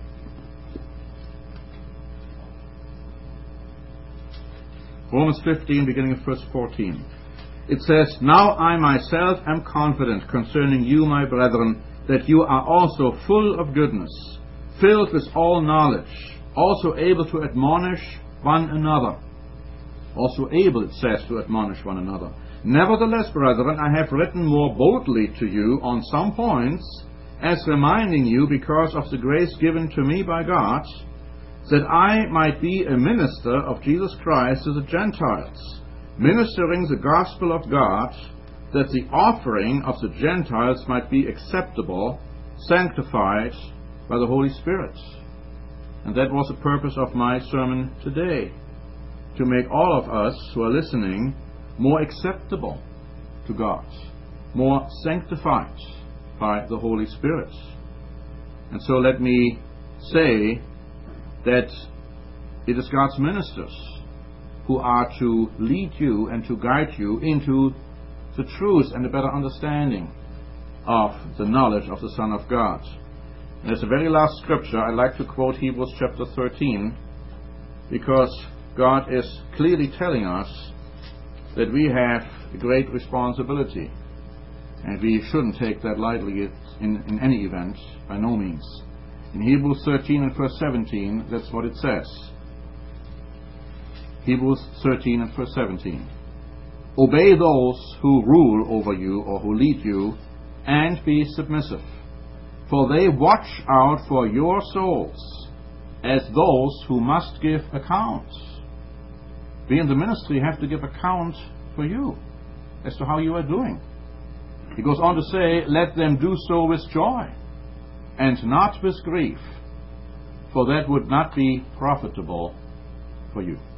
[SPEAKER 1] Romans fifteen, beginning at verse fourteen. It says, Now I myself am confident concerning you, my brethren, that you are also full of goodness, filled with all knowledge, also able to admonish one another. Also able, it says, to admonish one another. Nevertheless, brethren, I have written more boldly to you on some points, as reminding you, because of the grace given to me by God, that I might be a minister of Jesus Christ to the Gentiles, ministering the gospel of God, that the offering of the Gentiles might be acceptable, sanctified by the Holy Spirit. And that was the purpose of my sermon today, to make all of us who are listening more acceptable to God, more sanctified by the Holy Spirit. And so let me say that it is God's ministers who are to lead you and to guide you into the truth and a better understanding of the knowledge of the Son of God. And as the very last scripture, I'd like to quote Hebrews chapter thirteen, because God is clearly telling us that we have a great responsibility, and we shouldn't take that lightly in, in any event, by no means. In Hebrews thirteen and verse seventeen, that's what it says. Hebrews thirteen and verse seventeen. Obey those who rule over you or who lead you, and be submissive, for they watch out for your souls as those who must give account. We in the ministry have to give account for you as to how you are doing. He goes on to say, let them do so with joy and not with grief, for that would not be profitable for you.